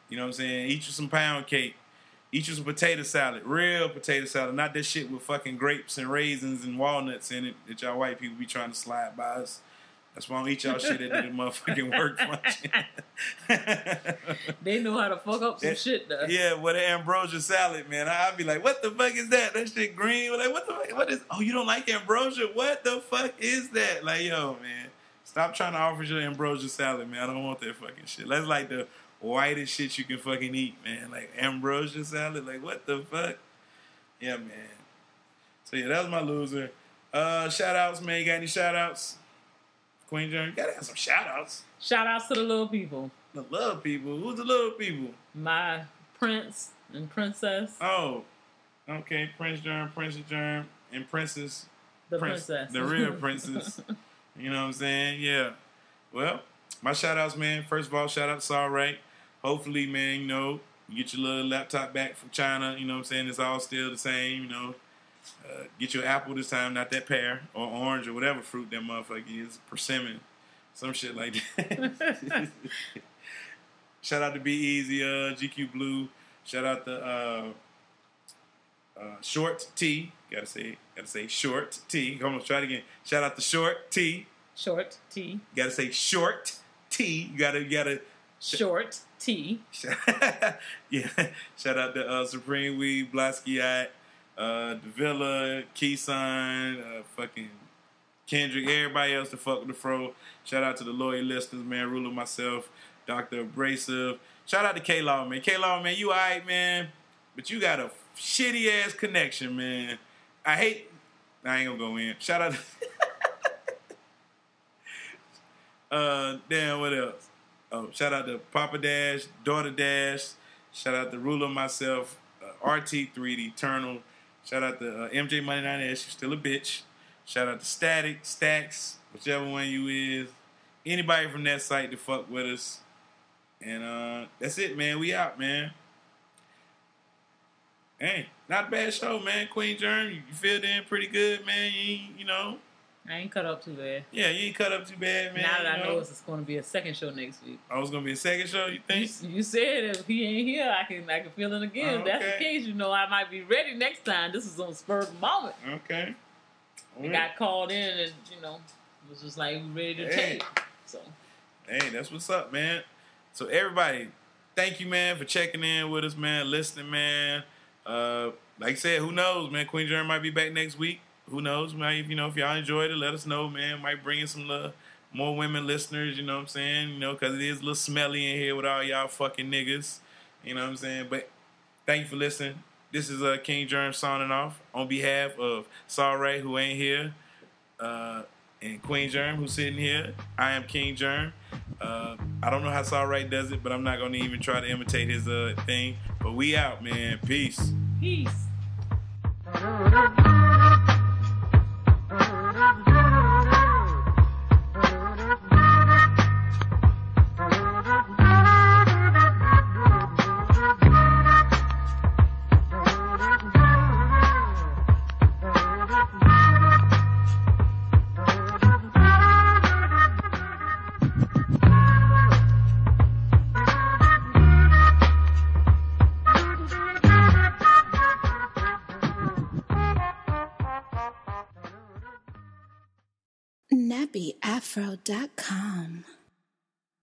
You know what I'm saying? Eat you some pound cake. Eat you some potato salad. Real potato salad. Not that shit with fucking grapes and raisins and walnuts in it that y'all white people be trying to slide by us. That's why I don't eat y'all shit that did the motherfucking work function. They know how to fuck up some that, shit, though. Yeah, with the ambrosia salad, man. I'd be like, what the fuck is that? That shit green? Like, what the fuck? What is, oh, you don't like ambrosia? What the fuck is that? Like, yo, man. Stop trying to offer your ambrosia salad, man. I don't want that fucking shit. That's like the whitest shit you can fucking eat, man. Like, ambrosia salad? Like, what the fuck? Yeah, man. So, yeah, that was my loser. Uh, shout-outs, man. You got any shout-outs? Queen Germ, you gotta have some shout-outs. Shout-outs to the little people. The little people? Who's the little people? My prince and princess. Oh, okay. Prince Germ, Princess Germ, and Princess. The Prince, princess. The real princess. You know what I'm saying? Yeah. Well, my shout-outs, man. First of all, shout-out to All Right. Hopefully, man, you know, you get your little laptop back from China. You know what I'm saying? It's all still the same, you know. Uh, get your apple this time, not that pear or orange or whatever fruit that motherfucker is, persimmon, some shit like that. Shout out to Be Easy, uh, G Q Blue. Shout out to uh, uh, Short T. Gotta say, gotta say Short T. Come on, try it again. Shout out to Short T. Short T. Gotta say Short T. You gotta, you gotta. Short T. Yeah. Shout out to uh, Supreme Weed, Blasky Uh, Davilla, Keyson, uh, fucking Kendrick, everybody else to fuck with the fro. Shout out to the loyal listeners, man. Ruler, myself, Doctor Abrasive. Shout out to K-Law, man. K-Law, man, you alright, man. But you got a shitty ass connection, man. I hate. I ain't gonna go in. Shout out. To uh, damn, what else? Oh, shout out to Papa Dash, Daughter Dash. Shout out to Ruler, myself, uh, R T three, the Eternal. Shout out to uh, M J Money nine S, you still a bitch. Shout out to Static, Stacks, whichever one you is. Anybody from that site to fuck with us. And uh, that's it, man. We out, man. Hey, not a bad show, man. Queen Germ, you, you filled in pretty good, man. You, ain't, you know. I ain't cut up too bad. Yeah, you ain't cut up too bad, man. Now that you I know it's going to be a second show next week. Oh, it's going to be a second show, you think? You, you said if he ain't here, I can I can feel it again. Oh, If that's okay. the case, you know I might be ready next time. This is on spur of the moment. Okay. I got called in and, you know, was just like, we ready to Hey. tape. So, Hey, that's what's up, man. So everybody, thank you, man, for checking in with us, man, listening, man. Uh, like I said, who knows, man? Queen Germ might be back next week. Who knows? Might, you know, if y'all enjoyed it, let us know, man. Might bring in some uh, more women listeners, you know what I'm saying? You know, because it is a little smelly in here with all y'all fucking niggas. You know what I'm saying? But thank you for listening. This is uh, King Germ signing off on behalf of Saw Ray, who ain't here, uh, and Queen Germ, who's sitting here. I am King Germ. Uh, I don't know how Saw Ray does it, but I'm not going to even try to imitate his uh, thing. But we out, man. Peace. peace. nappy afro dot com